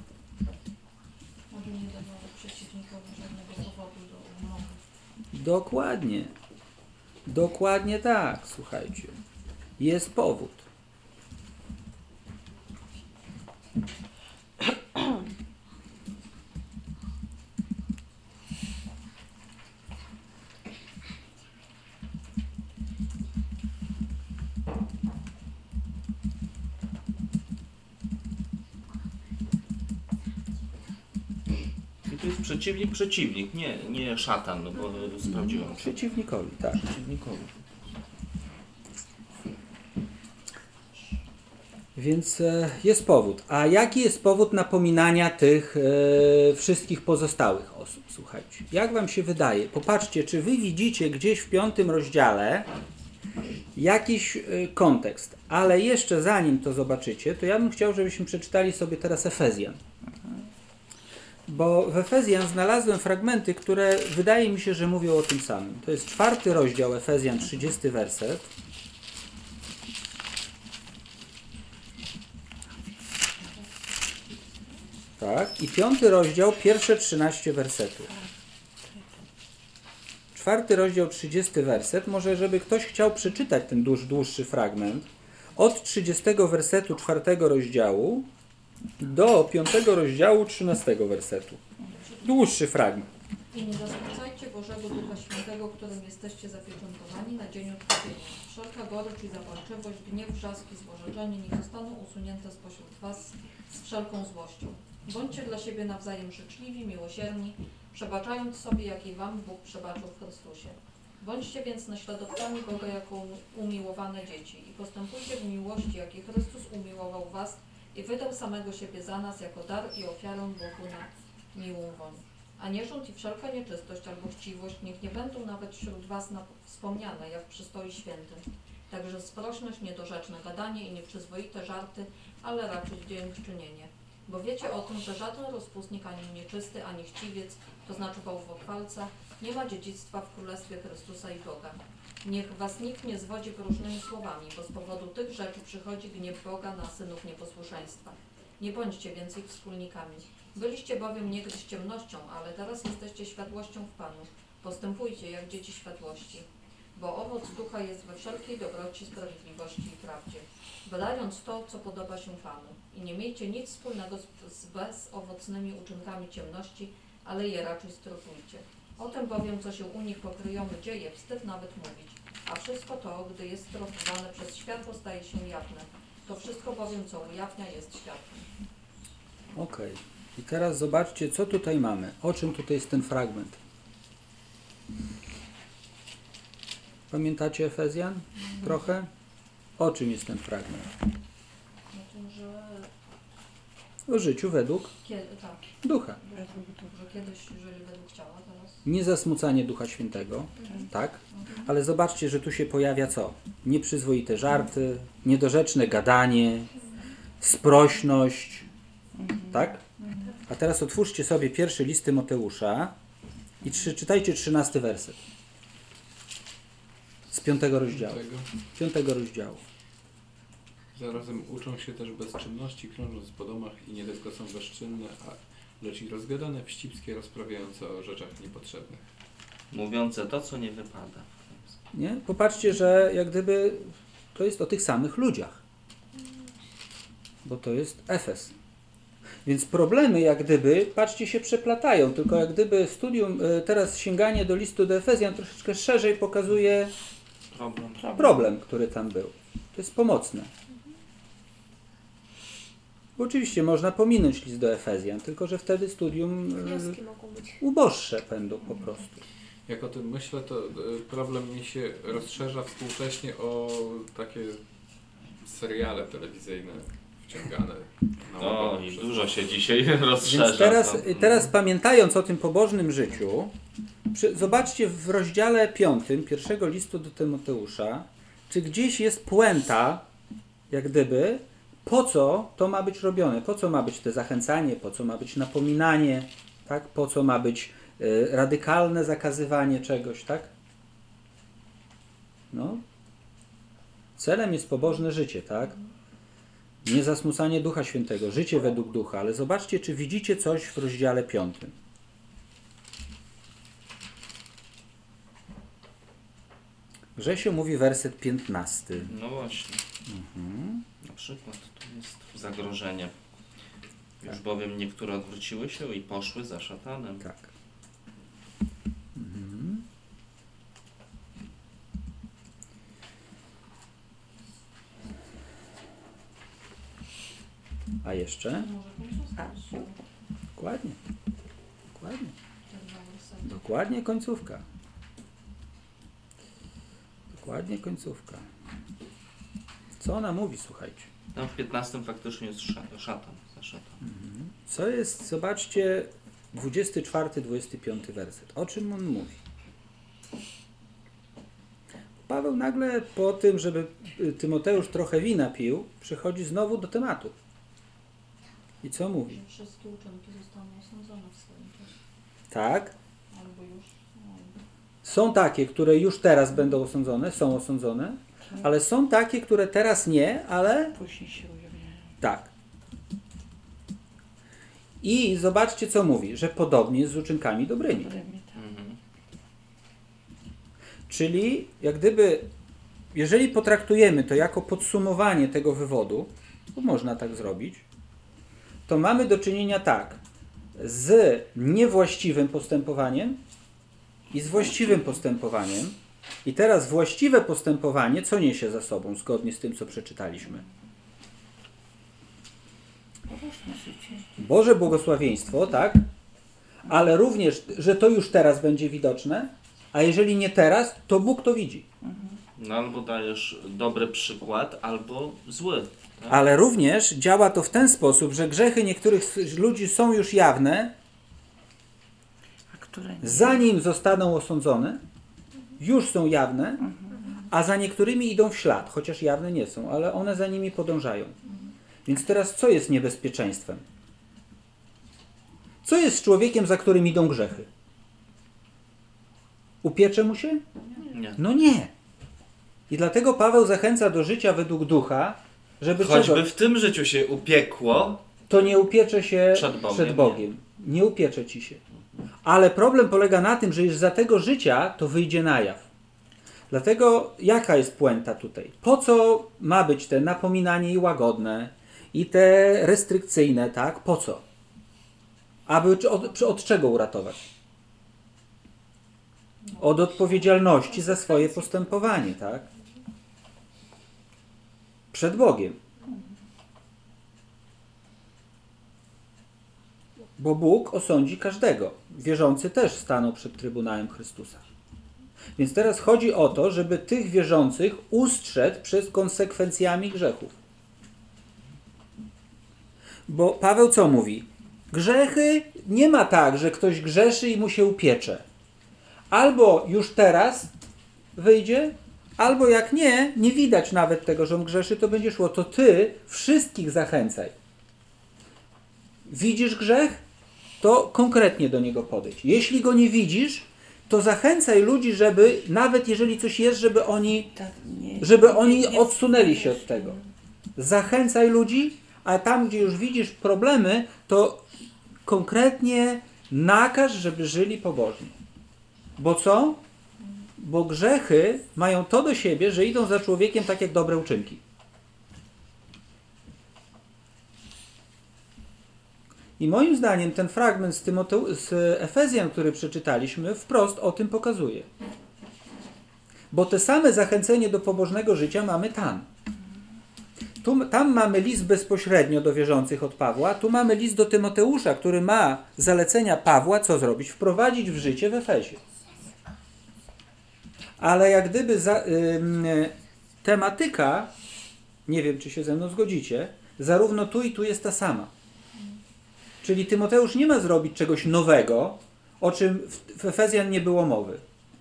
Aby nie dawało przeciwnikowi żadnego powodu do umowy. Dokładnie. Dokładnie tak, słuchajcie. Jest powód. I to jest przeciwnik, przeciwnik, nie, nie szatan, no bo sprawdziłem. Przeciwnikowi, tak. Przeciwnikowi. Więc e, jest powód. A jaki jest powód napominania tych e, wszystkich pozostałych osób? Słuchajcie, jak Wam się wydaje? Popatrzcie, czy Wy widzicie gdzieś w piątym rozdziale jakiś e, kontekst. Ale jeszcze zanim to zobaczycie, to ja bym chciał, żebyśmy przeczytali sobie teraz Efezjan. Bo w Efezjan znalazłem fragmenty, które wydaje mi się, że mówią o tym samym. To jest czwarty rozdział Efezjan, trzydziesty werset. Tak, i piąty rozdział, pierwsze trzynaście wersetów. Czwarty rozdział, trzydziesty werset. Może, żeby ktoś chciał przeczytać ten dłuż, dłuższy fragment. Od trzydziestego wersetu czwartego rozdziału do piątego rozdziału, trzynastego wersetu. Dłuższy fragment. I nie zasmucajcie Bożego Ducha Świętego, którym jesteście zapieczętowani na dzień odkupienia. Wszelka gorycz i zapalczywość, gniew, wrzaski, złorzeczenie niech zostaną usunięte spośród was z wszelką złością. Bądźcie dla siebie nawzajem życzliwi, miłosierni, przebaczając sobie, jak i wam Bóg przebaczył w Chrystusie. Bądźcie więc naśladowcami Boga jako umiłowane dzieci i postępujcie w miłości, jakiej Chrystus umiłował was i wydał samego siebie za nas jako dar i ofiarę Bogu na miłą woń. A nierząd i wszelka nieczystość albo chciwość niech nie będą nawet wśród was na- wspomniane, jak przystoi świętym. Także sprośność, niedorzeczne gadanie i nieprzyzwoite żarty, ale raczej dziękczynienie. Bo wiecie o tym, że żaden rozpustnik, ani nieczysty, ani chciwiec, to znaczy bałwochwalca, nie ma dziedzictwa w Królestwie Chrystusa i Boga. Niech was nikt nie zwodzi próżnymi słowami, bo z powodu tych rzeczy przychodzi gniew Boga na synów nieposłuszeństwa. Nie bądźcie więcej wspólnikami. Byliście bowiem niegdyś ciemnością, ale teraz jesteście światłością w Panu. Postępujcie jak dzieci światłości. Bo owoc ducha jest we wszelkiej dobroci, sprawiedliwości i prawdzie, badając to, co podoba się Panu. I nie miejcie nic wspólnego z, z bezowocnymi uczynkami ciemności, ale je raczej strofujcie. O tym bowiem, co się u nich pokryjomy dzieje, wstyd nawet mówić. A wszystko to, gdy jest rozgrzane przez światło, staje się jawne. To wszystko bowiem, co ujawnia, jest światłem. Okej. I teraz zobaczcie, co tutaj mamy. O czym tutaj jest ten fragment? Pamiętacie Efezjan? Trochę? O czym jest ten fragment? O tym, że, O życiu według kiedy, tak, ducha. że kiedyś żyli według ciała, teraz Niezasmucanie Ducha Świętego, tak? Ale zobaczcie, że tu się pojawia co? Nieprzyzwoite żarty, niedorzeczne gadanie, sprośność, tak? A teraz otwórzcie sobie pierwszy list Tymoteusza i trzy, czytajcie trzynasty werset z piątego rozdziału. Tego. Piątego rozdziału. Zarazem uczą się też bezczynności, krążąc po domach i nie tylko są bezczynne, a lecz i rozgadane, wścibskie, rozprawiające o rzeczach niepotrzebnych. Mówiące to, co nie wypada. Nie? Popatrzcie, że jak gdyby to jest o tych samych ludziach. Bo to jest Efes. Więc problemy jak gdyby, patrzcie, się przeplatają, tylko jak gdyby studium, y, teraz sięganie do listu do Efezjan troszeczkę szerzej pokazuje Problem. problem, który tam był. To jest pomocne. Bo oczywiście można pominąć list do Efezjan, tylko że wtedy studium y, Wnioski mogą być. uboższe będą po prostu. Jak o tym myślę, to y, problem mi się rozszerza współcześnie o takie seriale telewizyjne wciągane. na O, ogon i przez- dużo się dzisiaj rozszerza. Więc teraz, to. teraz pamiętając o tym pobożnym życiu, przy, zobaczcie w rozdziale piątym pierwszego listu do Tymoteusza, czy gdzieś jest puenta, jak gdyby, po co to ma być robione, po co ma być to zachęcanie, po co ma być napominanie, tak? Po co ma być y, radykalne zakazywanie czegoś, tak? No. Celem jest pobożne życie, tak? Nie zasmucanie Ducha Świętego, życie według Ducha, ale zobaczcie, czy widzicie coś w rozdziale piątym. Grzesio mówi werset piętnasty. No właśnie. Na przykład tu jest zagrożenie. Już bowiem niektóre odwróciły się i poszły za szatanem. Tak. Mhm. A jeszcze? może końcówka jeszcze, Dokładnie. Dokładnie. te dwa wersety. Dokładnie końcówka. Dokładnie końcówka. Co ona mówi, słuchajcie? Tam w piętnastym faktycznie jest sza- szatan. Za szatan. Co jest, zobaczcie, dwudziesty czwarty, dwudziesty piąty werset. O czym on mówi? Paweł nagle po tym, żeby Tymoteusz trochę wina pił, przychodzi znowu do tematu. I co mówi? Że wszystkie uczynki zostaną osądzone w swoim czasie. Tak, Albo już. No, są takie, które już teraz będą osądzone, są osądzone, ale są takie, które teraz nie, ale Później się ujawniają. tak. I zobaczcie, co mówi, że podobnie jest z uczynkami dobrymi. Dobrymi, tak. Mhm. Czyli jak gdyby, jeżeli potraktujemy to jako podsumowanie tego wywodu, bo można tak zrobić, to mamy do czynienia tak z niewłaściwym postępowaniem i z właściwym postępowaniem. I teraz właściwe postępowanie, co niesie za sobą, zgodnie z tym, co przeczytaliśmy? Pobożne życie. Boże błogosławieństwo, tak? Ale również, że to już teraz będzie widoczne, a jeżeli nie teraz, to Bóg to widzi. No albo dajesz dobry przykład, albo zły. Tak? Ale również działa to w ten sposób, że grzechy niektórych ludzi są już jawne, A które nie? zanim zostaną osądzone, już są jawne, a za niektórymi idą w ślad, chociaż jawne nie są, ale one za nimi podążają. Więc teraz co jest niebezpieczeństwem? Co jest z człowiekiem, za którym idą grzechy? Upiecze mu się? Nie. No nie. I dlatego Paweł zachęca do życia według ducha, żeby Choćby czego? w tym życiu się upiekło, To nie upiecze się Przed Bogiem, przed Bogiem. Nie upiecze ci się. Ale problem polega na tym, że już za tego życia to wyjdzie na jaw. Dlatego jaka jest puenta tutaj? Po co ma być te napominanie i łagodne i te restrykcyjne, tak? Po co? Aby czy od, czy od czego uratować? od odpowiedzialności za swoje postępowanie, tak? Przed Bogiem. Bo Bóg osądzi każdego. Wierzący też staną przed Trybunałem Chrystusa. Więc teraz chodzi o to, żeby tych wierzących ustrzec przed konsekwencjami grzechów. Bo Paweł co mówi? Grzechy nie ma tak, że ktoś grzeszy i mu się upiecze. Albo już teraz wyjdzie, albo jak nie, nie widać nawet tego, że on grzeszy, to będzie szło. To ty wszystkich zachęcaj. Widzisz grzech? To konkretnie do niego podejdź. Jeśli go nie widzisz, to zachęcaj ludzi, żeby nawet jeżeli coś jest, żeby oni, Tak, nie, żeby oni nie- odsunęli się od tego. Zachęcaj ludzi, a tam, gdzie już widzisz problemy, to konkretnie nakaż, żeby żyli pobożnie. Bo co? Bo grzechy mają to do siebie, że idą za człowiekiem tak jak dobre uczynki. I moim zdaniem ten fragment z, Tymoteu- z Efezjan, który przeczytaliśmy, wprost o tym pokazuje. Bo te same zachęcenie do pobożnego życia mamy tam. Tu, tam mamy list bezpośrednio do wierzących od Pawła, tu mamy list do Tymoteusza, który ma zalecenia Pawła, co zrobić? Wprowadzić w życie w Efezie. Ale jak gdyby za, ym, tematyka, nie wiem, czy się ze mną zgodzicie, zarówno tu i tu jest ta sama. Czyli Tymoteusz nie ma zrobić czegoś nowego, o czym w, w Efezjan nie było mowy.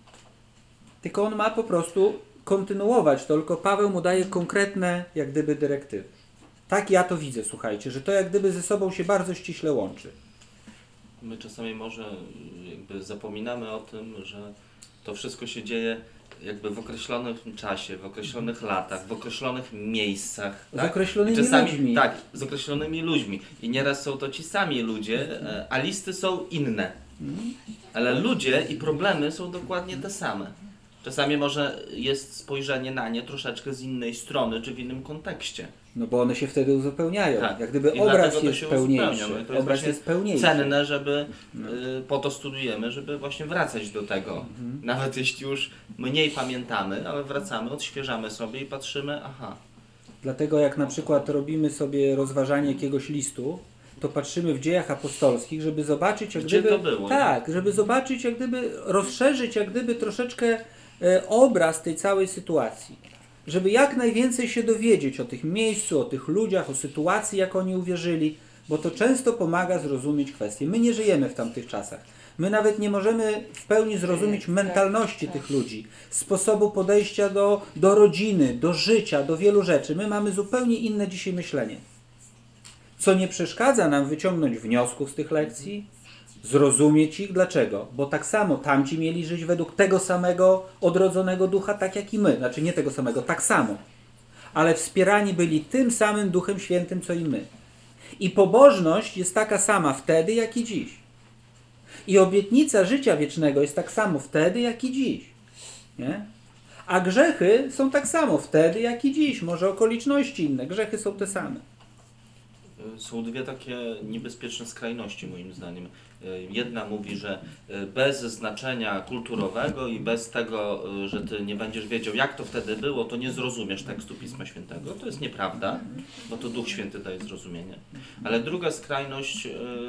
Tylko on ma po prostu kontynuować to, tylko Paweł mu daje konkretne, jak gdyby, dyrektywy. Tak ja to widzę, słuchajcie, że to jak gdyby ze sobą się bardzo ściśle łączy. My czasami może jakby zapominamy o tym, że to wszystko się dzieje jakby w określonym czasie, w określonych latach, w określonych miejscach. Z tak? określonymi I czasami, ludźmi. Tak, z określonymi ludźmi. I nieraz są to ci sami ludzie, e, a listy są inne. Ale ludzie i problemy są dokładnie te same. Czasami może jest spojrzenie na nie troszeczkę z innej strony, czy w innym kontekście. No bo one się wtedy uzupełniają. Tak. Jak gdyby I obraz dlatego to jest się pełniejszy. uzupełnia. No i to jest Obraz właśnie jest pełniejszy. cenne, żeby y, po to studujemy, żeby właśnie wracać do tego. Mhm. Nawet jeśli już mniej pamiętamy, ale wracamy, odświeżamy sobie i patrzymy, aha. Dlatego jak na przykład robimy sobie rozważanie jakiegoś listu, to patrzymy w dziejach apostolskich, żeby zobaczyć, jak Gdzie gdyby... to było, Tak, żeby zobaczyć, jak gdyby rozszerzyć, jak gdyby troszeczkę e, obraz tej całej sytuacji. Żeby jak najwięcej się dowiedzieć o tych miejscu, o tych ludziach, o sytuacji, jak oni uwierzyli, bo to często pomaga zrozumieć kwestie. My nie żyjemy w tamtych czasach. My nawet nie możemy w pełni zrozumieć mentalności tych ludzi, sposobu podejścia do, do rodziny, do życia, do wielu rzeczy. My mamy zupełnie inne dzisiaj myślenie. Co nie przeszkadza nam wyciągnąć wniosków z tych lekcji, zrozumieć ich. Dlaczego? Bo tak samo tamci mieli żyć według tego samego odrodzonego ducha, tak jak i my. Znaczy nie tego samego, tak samo. Ale wspierani byli tym samym Duchem Świętym, co i my. I pobożność jest taka sama wtedy, jak i dziś. I obietnica życia wiecznego jest tak samo wtedy, jak i dziś. Nie? A grzechy są tak samo wtedy, jak i dziś. Może okoliczności inne. Grzechy są te same. Y, Są dwie takie niebezpieczne skrajności moim zdaniem. Y, Jedna mówi, że y, bez znaczenia kulturowego i bez tego, y, że ty nie będziesz wiedział, jak to wtedy było, to nie zrozumiesz tekstu Pisma Świętego. To jest nieprawda, bo to Duch Święty daje zrozumienie. Ale druga skrajność y,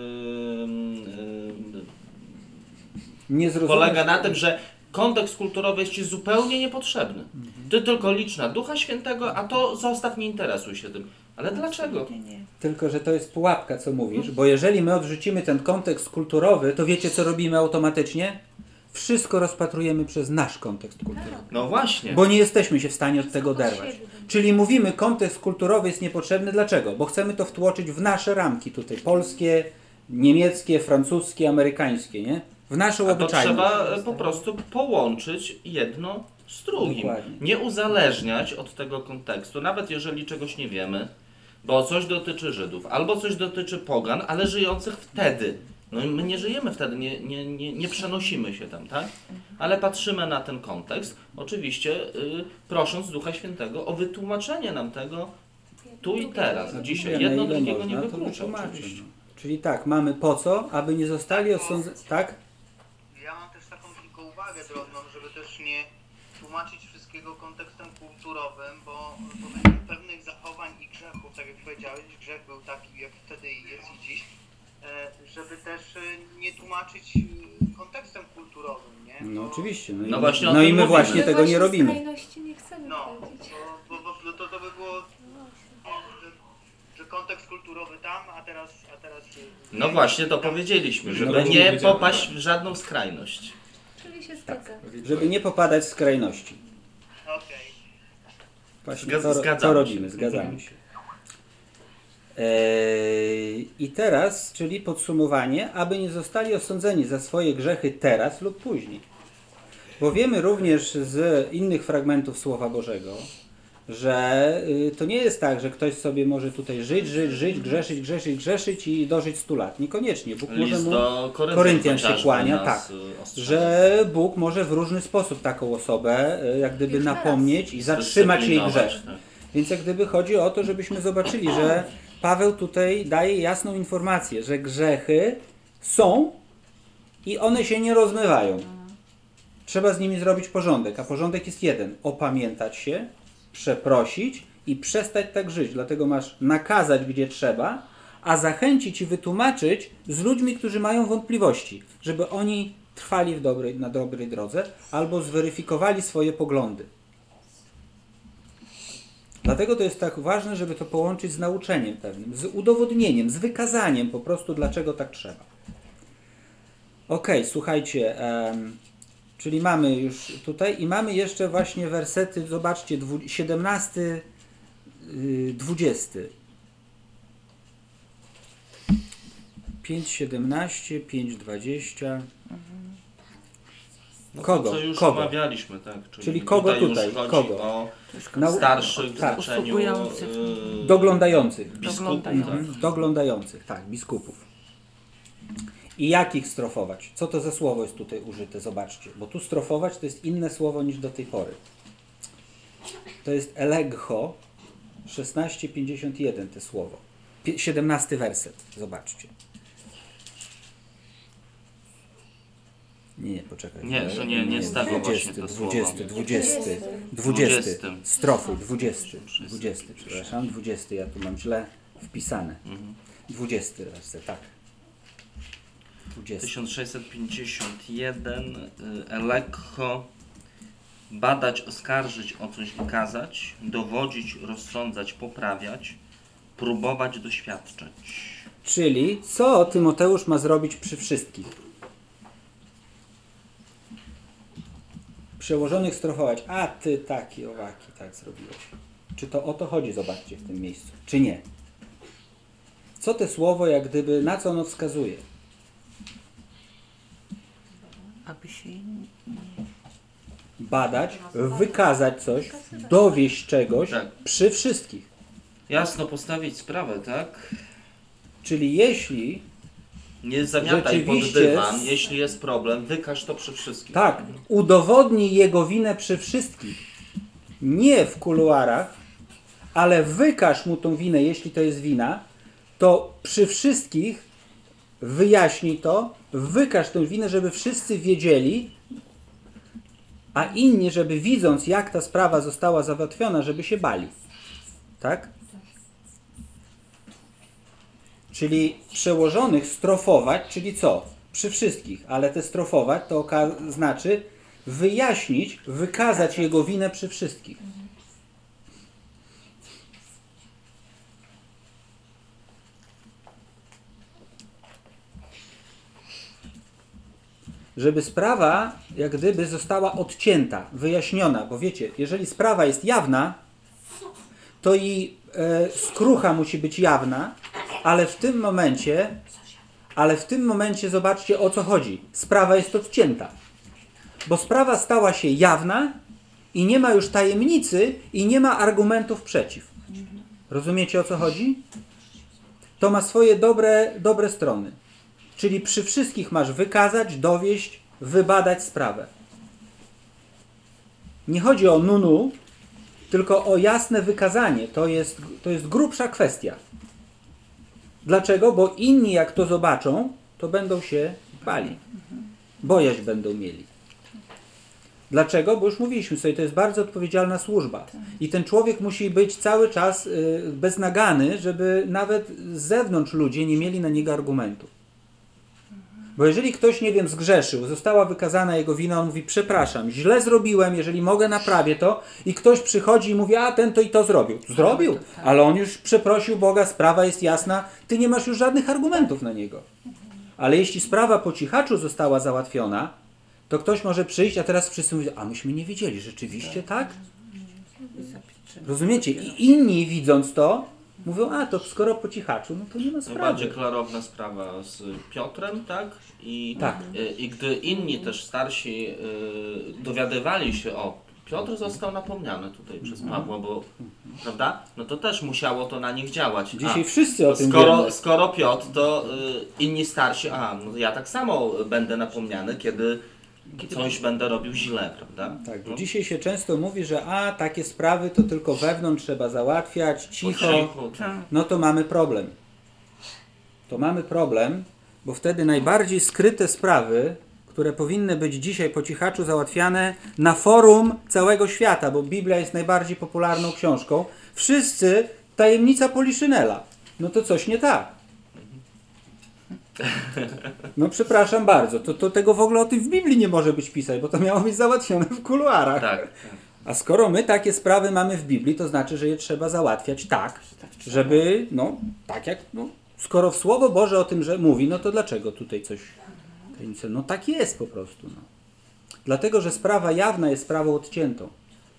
y, Nie y, zrozumiesz- polega na tym, że kontekst kulturowy jest ci zupełnie niepotrzebny. Ty tylko licz na Ducha Świętego, a to zostaw, nie interesuj się tym. Ale dlaczego? Nie, nie. Tylko, że to jest pułapka, co mówisz, bo jeżeli my odrzucimy ten kontekst kulturowy, to wiecie, co robimy automatycznie? Wszystko rozpatrujemy przez nasz kontekst kulturowy. No właśnie. Bo nie jesteśmy się w stanie od tego oderwać. Czyli mówimy, kontekst kulturowy jest niepotrzebny. Dlaczego? Bo chcemy to wtłoczyć w nasze ramki tutaj. Polskie, niemieckie, francuskie, amerykańskie, nie? W naszą A to obyczajność. trzeba e, po prostu połączyć jedno z drugim. Dokładnie. Nie uzależniać od tego kontekstu, nawet jeżeli czegoś nie wiemy, bo coś dotyczy Żydów, albo coś dotyczy pogan, ale żyjących wtedy. No i my nie żyjemy wtedy, nie, nie, nie, nie przenosimy się tam, tak? Ale patrzymy na ten kontekst, oczywiście y, prosząc Ducha Świętego o wytłumaczenie nam tego tu i teraz, dzisiaj. Wiem, Jedno na ile drugiego można, nie to wyklucza wytłumaczę, oczywiście. no. Czyli tak, mamy po co, aby nie zostali osądzeni. Tak? Ja mam też taką tylko uwagę. uwagę drobną, żeby też nie tłumaczyć wszystkiego kontekstem kulturowym, bo powiedzieć pewnych zachowań i grzechów, tak jak powiedziałeś, grzech był taki jak wtedy jest i dziś, e, żeby też e, nie tłumaczyć e, kontekstem kulturowym, nie? No Bo- oczywiście. No, No i, właśnie o no tym i my mówimy. właśnie My tego nie właśnie robimy. skrajności nie chcemy No, wchodzić. bo, bo, bo no to, to by było, że, że kontekst kulturowy tam, a teraz... A teraz e, No właśnie to powiedzieliśmy, żeby No, nie powiedziałem, popaść w żadną skrajność. Czyli się Tak. zgadza. Żeby nie popadać w skrajności. Okej. Właśnie Zgadza- to, to zgadzamy robimy, się. zgadzamy się. Eee, I teraz, czyli podsumowanie, aby nie zostali osądzeni za swoje grzechy teraz lub później. Bo wiemy również z innych fragmentów Słowa Bożego, że y, to nie jest tak, że ktoś sobie może tutaj żyć, żyć, żyć, grzeszyć, grzeszyć, grzeszyć i dożyć stu lat. Niekoniecznie. Bóg może List mu, do Koryntian, Koryntian się chociażby kłania, nas, tak, y, ostrzeża. że Bóg może w różny sposób taką osobę y, jak gdyby Już teraz. napomnieć i zatrzymać jej Zdyscyplinować, grzech. tak. Więc jak gdyby chodzi o to, żebyśmy zobaczyli, że Paweł tutaj daje jasną informację, że grzechy są i one się nie rozmywają. Trzeba z nimi zrobić porządek, a porządek jest jeden. Opamiętać się, przeprosić i przestać tak żyć. Dlatego masz nakazać, gdzie trzeba, a zachęcić i wytłumaczyć z ludźmi, którzy mają wątpliwości, żeby oni trwali w dobrej, na dobrej drodze albo zweryfikowali swoje poglądy. Dlatego to jest tak ważne, żeby to połączyć z nauczeniem pewnym, z udowodnieniem, z wykazaniem po prostu, dlaczego tak trzeba. Ok, słuchajcie, em, czyli mamy już tutaj i mamy jeszcze właśnie wersety, zobaczcie, dwu, siedemnasty, yy, dwudziesty. pięć siedemnaście, pięć dwadzieścia. No to, Kogo? co już Kogo? omawialiśmy, tak. Czyli kogo już tutaj? chodzi Kogo? o Nau- starszych w tak. znaczeniu Usługujących. y, Doglądających. biskupów. Doglądających. Tak. Mhm, doglądających, tak, biskupów. I jak ich strofować? Co to za słowo jest tutaj użyte? Zobaczcie. Bo tu strofować to jest inne słowo niż do tej pory. To jest elegcho, szesnaście pięćdziesiąt jeden to słowo. Pie- siedemnasty werset. Zobaczcie. Nie, nie, poczekaj. Nie, to nie- nie z tego właśnie to słowo. dwudziesty, dwudziesty, dwudziesty, strofuj, dwudziesty, dwudziesty, przepraszam, dwudziesty, ja tu mam źle wpisane. Mhm. dwudziesty werset, tak. dwudziesty. tysiąc sześćset pięćdziesiąt jeden y, Elekcho badać, oskarżyć o coś i kazać, dowodzić, rozsądzać, poprawiać, próbować, doświadczać. Czyli co Tymoteusz ma zrobić przy wszystkich? Przełożonych strofować. A ty taki, owaki, tak zrobiłeś. Czy to o to chodzi, zobaczcie, w tym miejscu, czy nie? Co te słowo, jak gdyby, na co ono wskazuje? Aby się Badać, wykazać coś, dowieść czegoś Tak. przy wszystkich. Jasno postawić sprawę, tak? Czyli jeśli, Nie zamiataj pod Rzeczywiście dywan, z- jeśli jest problem, wykaż to przy wszystkich. tak, udowodnij jego winę przy wszystkich, nie w kuluarach, ale wykaż mu tą winę, jeśli to jest wina, to przy wszystkich wyjaśnij to, wykaż tę winę, żeby wszyscy wiedzieli, a inni, żeby widząc, jak ta sprawa została załatwiona, żeby się bali. Tak? Czyli przełożonych strofować, czyli co? Przy wszystkich, ale te strofować to oka- znaczy wyjaśnić, wykazać jego winę przy wszystkich. Żeby sprawa jak gdyby została odcięta, wyjaśniona, bo wiecie, jeżeli sprawa jest jawna, to i e, skrucha musi być jawna, ale w tym momencie, ale w tym momencie zobaczcie, o co chodzi. Sprawa jest odcięta, bo sprawa stała się jawna i nie ma już tajemnicy i nie ma argumentów przeciw. Rozumiecie, o co chodzi? To ma swoje dobre, dobre strony. Czyli przy wszystkich masz wykazać, dowieść, wybadać sprawę. Nie chodzi o nunu, tylko o jasne wykazanie. To jest, to jest grubsza kwestia. Dlaczego? Bo inni jak to zobaczą, to będą się bali. Bojaźń będą mieli. Dlaczego? Bo już mówiliśmy sobie, to jest bardzo odpowiedzialna służba. I ten człowiek musi być cały czas y, beznagany, żeby nawet z zewnątrz ludzie nie mieli na niego argumentów. Bo jeżeli ktoś, nie wiem, zgrzeszył, została wykazana jego wina, on mówi, przepraszam, źle zrobiłem, jeżeli mogę, naprawię to, i ktoś przychodzi i mówi, a ten to i to zrobił. Zrobił, ale on już przeprosił Boga, sprawa jest jasna, ty nie masz już żadnych argumentów na niego. Ale jeśli sprawa po cichaczu została załatwiona, to ktoś może przyjść, a teraz wszyscy mówią, a myśmy nie wiedzieli, rzeczywiście tak? Rozumiecie? I inni, widząc to, mówią, a to skoro po cichaczu, no to nie ma sprawy. Najbardziej klarowna sprawa z Piotrem, tak? I, Tak. i, i gdy inni też starsi y, dowiadywali się, o, Piotr został napomniany tutaj przez Pawła, bo, prawda? No to też musiało to na nich działać. Dzisiaj A, wszyscy o to tym skoro, wiemy. skoro Piotr, to y, inni starsi, a, no ja tak samo będę napomniany, kiedy coś będę robił źle, prawda? Tak, bo No. dzisiaj się często mówi, że a, takie sprawy to tylko wewnątrz trzeba załatwiać, Po cicho, cichu, no to mamy problem. To mamy problem, bo wtedy najbardziej skryte sprawy, które powinny być dzisiaj po cichaczu załatwiane na forum całego świata, bo Biblia jest najbardziej popularną książką, wszyscy tajemnica Poliszynela. No to coś nie tak. No przepraszam bardzo, to, to tego w ogóle o tym w Biblii nie może być pisać, bo to miało być załatwione w kuluarach. Tak. A skoro my takie sprawy mamy w Biblii, to znaczy, że je trzeba załatwiać tak, żeby, no, tak jak, no, skoro w Słowo Boże o tym, że mówi, no to dlaczego tutaj coś, no tak jest po prostu, no. Dlatego, że sprawa jawna jest sprawą odciętą.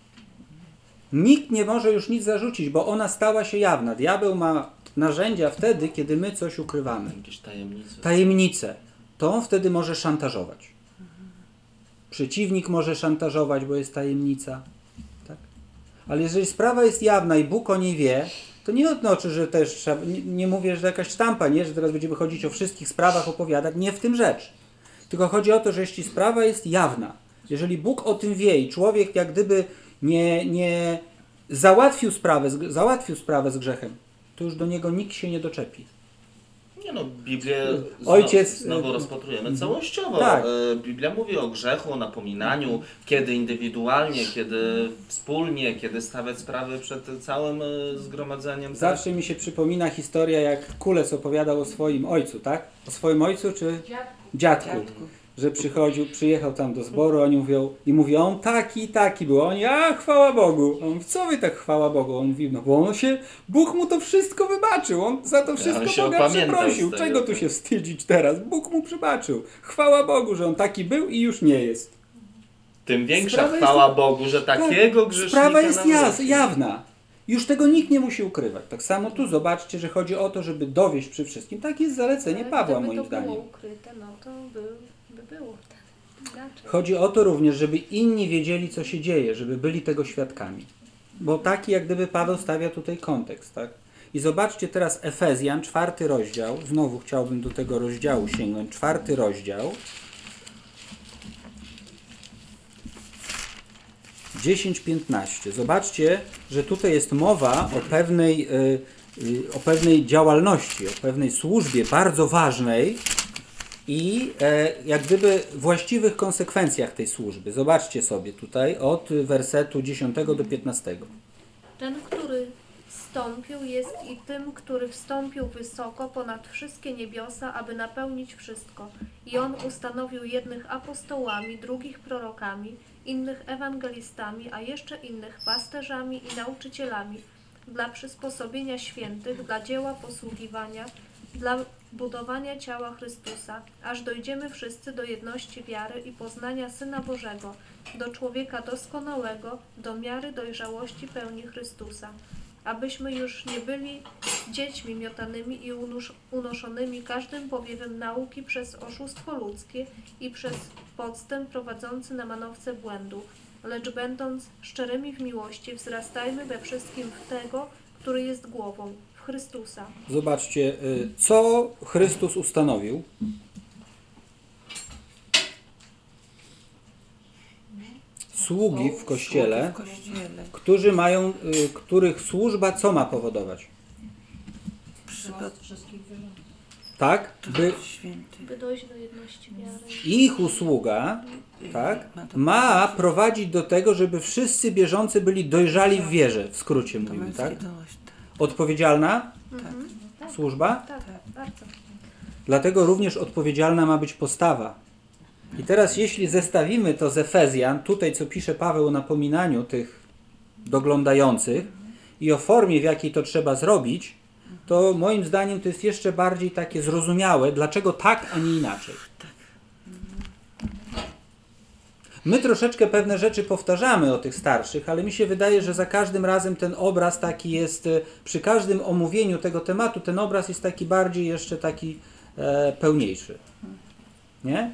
Nikt nie może już nic zarzucić, bo ona stała się jawna. Diabeł ma narzędzia wtedy, kiedy my coś ukrywamy. Jakieś tajemnice. Tajemnicę. To on wtedy może szantażować. Przeciwnik może szantażować, bo jest tajemnica. Tak? Ale jeżeli sprawa jest jawna i Bóg o niej wie, to nie odnoczy, że też trzeba, nie, nie mówię, że jakaś sztampa, nie, że teraz będziemy chodzić o wszystkich sprawach, opowiadać. Nie w tym rzecz. Tylko chodzi o to, że jeśli sprawa jest jawna, jeżeli Bóg o tym wie i człowiek jak gdyby nie, nie załatwił sprawę, z- załatwił sprawę z grzechem, to już do niego nikt się nie doczepi. Nie no, Biblię znowu, Ojciec- znowu rozpatrujemy całościowo. Tak. E, Biblia mówi o grzechu, o napominaniu, kiedy indywidualnie, kiedy wspólnie, kiedy stawiać sprawy przed całym e, zgromadzeniem. tak? Zawsze mi się przypomina historia, jak Kulec opowiadał o swoim ojcu, tak? O swoim ojcu czy dziadku? Że przychodził, przyjechał tam do zboru, oni mówią, i mówi, on taki i taki był. Oni, a chwała Bogu. A on mówi, co wy tak chwała Bogu? On mówi, no bo on się, Bóg mu to wszystko wybaczył. On za to wszystko on się Boga opamiętał przeprosił. z tego, Czego tu tak. się wstydzić teraz? Bóg mu przebaczył. Chwała Bogu, że on taki był i już nie jest. Tym większa Sprawa chwała jest- Bogu, że takiego Tak, grzesznika sprawa jest nam jas, wrócił. jawna. Już tego nikt nie musi ukrywać. Tak samo tu zobaczcie, że chodzi o to, żeby dowieść przy wszystkim. Tak jest zalecenie Ale Pawła, gdyby moim to zdaniem. było ukryte, no to by, by było wtedy inaczej. Chodzi o to również, żeby inni wiedzieli, co się dzieje, żeby byli tego świadkami. Bo taki jak gdyby Paweł stawia tutaj kontekst, tak? I zobaczcie teraz Efezjan, czwarty rozdział. Znowu chciałbym do tego rozdziału sięgnąć. Czwarty rozdział. dziesięć piętnaście. Zobaczcie, że tutaj jest mowa o pewnej, y, y, o pewnej działalności, o pewnej służbie bardzo ważnej i e, jak gdyby właściwych konsekwencjach tej służby. Zobaczcie sobie tutaj od wersetu dziesiątego do piętnastego. Ten, który wstąpił, jest i tym, który wstąpił wysoko ponad wszystkie niebiosa, aby napełnić wszystko. I on ustanowił jednych apostołami, drugich prorokami, innych ewangelistami, a jeszcze innych pasterzami i nauczycielami, dla przysposobienia świętych, dla dzieła posługiwania, dla budowania ciała Chrystusa, aż dojdziemy wszyscy do jedności wiary i poznania Syna Bożego, do człowieka doskonałego, do miary dojrzałości pełni Chrystusa, abyśmy już nie byli dziećmi miotanymi i unosz- unoszonymi każdym powiewem nauki przez oszustwo ludzkie i przez podstęp prowadzący na manowce błędu, lecz będąc szczerymi w miłości, wzrastajmy we wszystkim w Tego, który jest głową, w Chrystusa. Zobaczcie, y, co Chrystus ustanowił. Sługi w Kościele, W kościele. którzy mają, y, których służba co ma powodować? Włas wszystkich wierzących. Tak? By Święty. By dojść do jedności wiary. ich usługa tak, Ma to- ma prowadzić do tego, żeby wszyscy bieżący byli dojrzali w wierze, w skrócie To mówimy, męski tak? dość. Odpowiedzialna Mhm. Tak, służba, tak, bardzo. dlatego również odpowiedzialna ma być postawa. I teraz jeśli zestawimy to z Efezjan, tutaj co pisze Paweł o napominaniu tych doglądających i o formie, w jakiej to trzeba zrobić, to moim zdaniem to jest jeszcze bardziej takie zrozumiałe, dlaczego tak, a nie inaczej. My troszeczkę pewne rzeczy powtarzamy o tych starszych, ale mi się wydaje, że za każdym razem ten obraz taki jest, e, przy każdym omówieniu tego tematu, ten obraz jest taki bardziej jeszcze taki e, pełniejszy. Nie?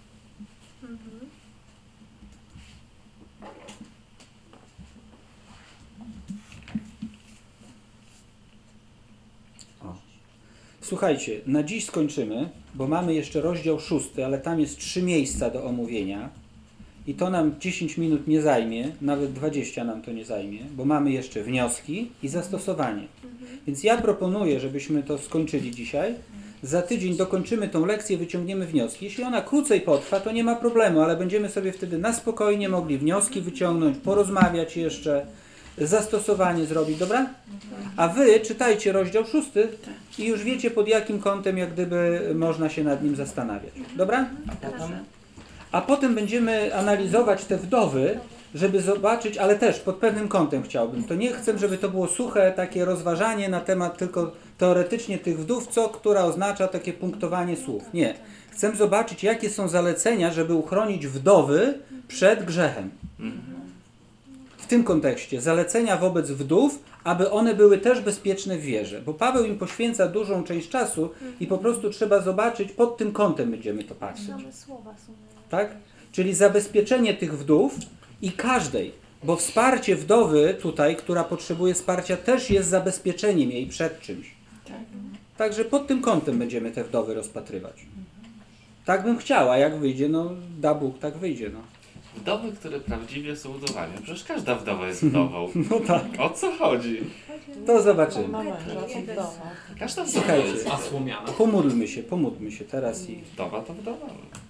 O. Słuchajcie, na dziś skończymy, bo mamy jeszcze rozdział szósty, ale tam jest trzy miejsca do omówienia i to nam dziesięć minut nie zajmie, nawet dwadzieścia nam to nie zajmie, bo mamy jeszcze wnioski i zastosowanie. Więc ja proponuję, żebyśmy to skończyli dzisiaj. Za tydzień dokończymy tą lekcję, wyciągniemy wnioski. Jeśli ona krócej potrwa, to nie ma problemu, ale będziemy sobie wtedy na spokojnie mogli wnioski wyciągnąć, porozmawiać jeszcze, zastosowanie zrobić, dobra? A wy czytajcie rozdział szósty i już wiecie, pod jakim kątem jak gdyby można się nad nim zastanawiać. Dobra? A potem A potem będziemy analizować te wdowy, żeby zobaczyć, ale też pod pewnym kątem chciałbym. To nie chcę, żeby to było suche takie rozważanie na temat tylko teoretycznie tych wdów, co, która oznacza takie punktowanie słów. Nie. Chcę zobaczyć, jakie są zalecenia, żeby uchronić wdowy przed grzechem. W tym kontekście zalecenia wobec wdów, aby one były też bezpieczne w wierze. Bo Paweł im poświęca dużą część czasu i po prostu trzeba zobaczyć, pod tym kątem będziemy to patrzeć. Same słowa są. Tak? Czyli zabezpieczenie tych wdów i każdej, bo wsparcie wdowy tutaj, która potrzebuje wsparcia, też jest zabezpieczeniem jej przed czymś. Także pod tym kątem będziemy te wdowy rozpatrywać. Tak bym chciała, jak wyjdzie, no da Bóg, tak wyjdzie. No, wdowy, które prawdziwie są wdowami. Przecież każda wdowa jest wdową. no tak, O co chodzi? to zobaczymy. Ma męża, co w domu. Każda wdowa Słuchajcie. jest A słomiana? Pomódlmy się, pomódlmy się teraz i... wdowa, to wdowa.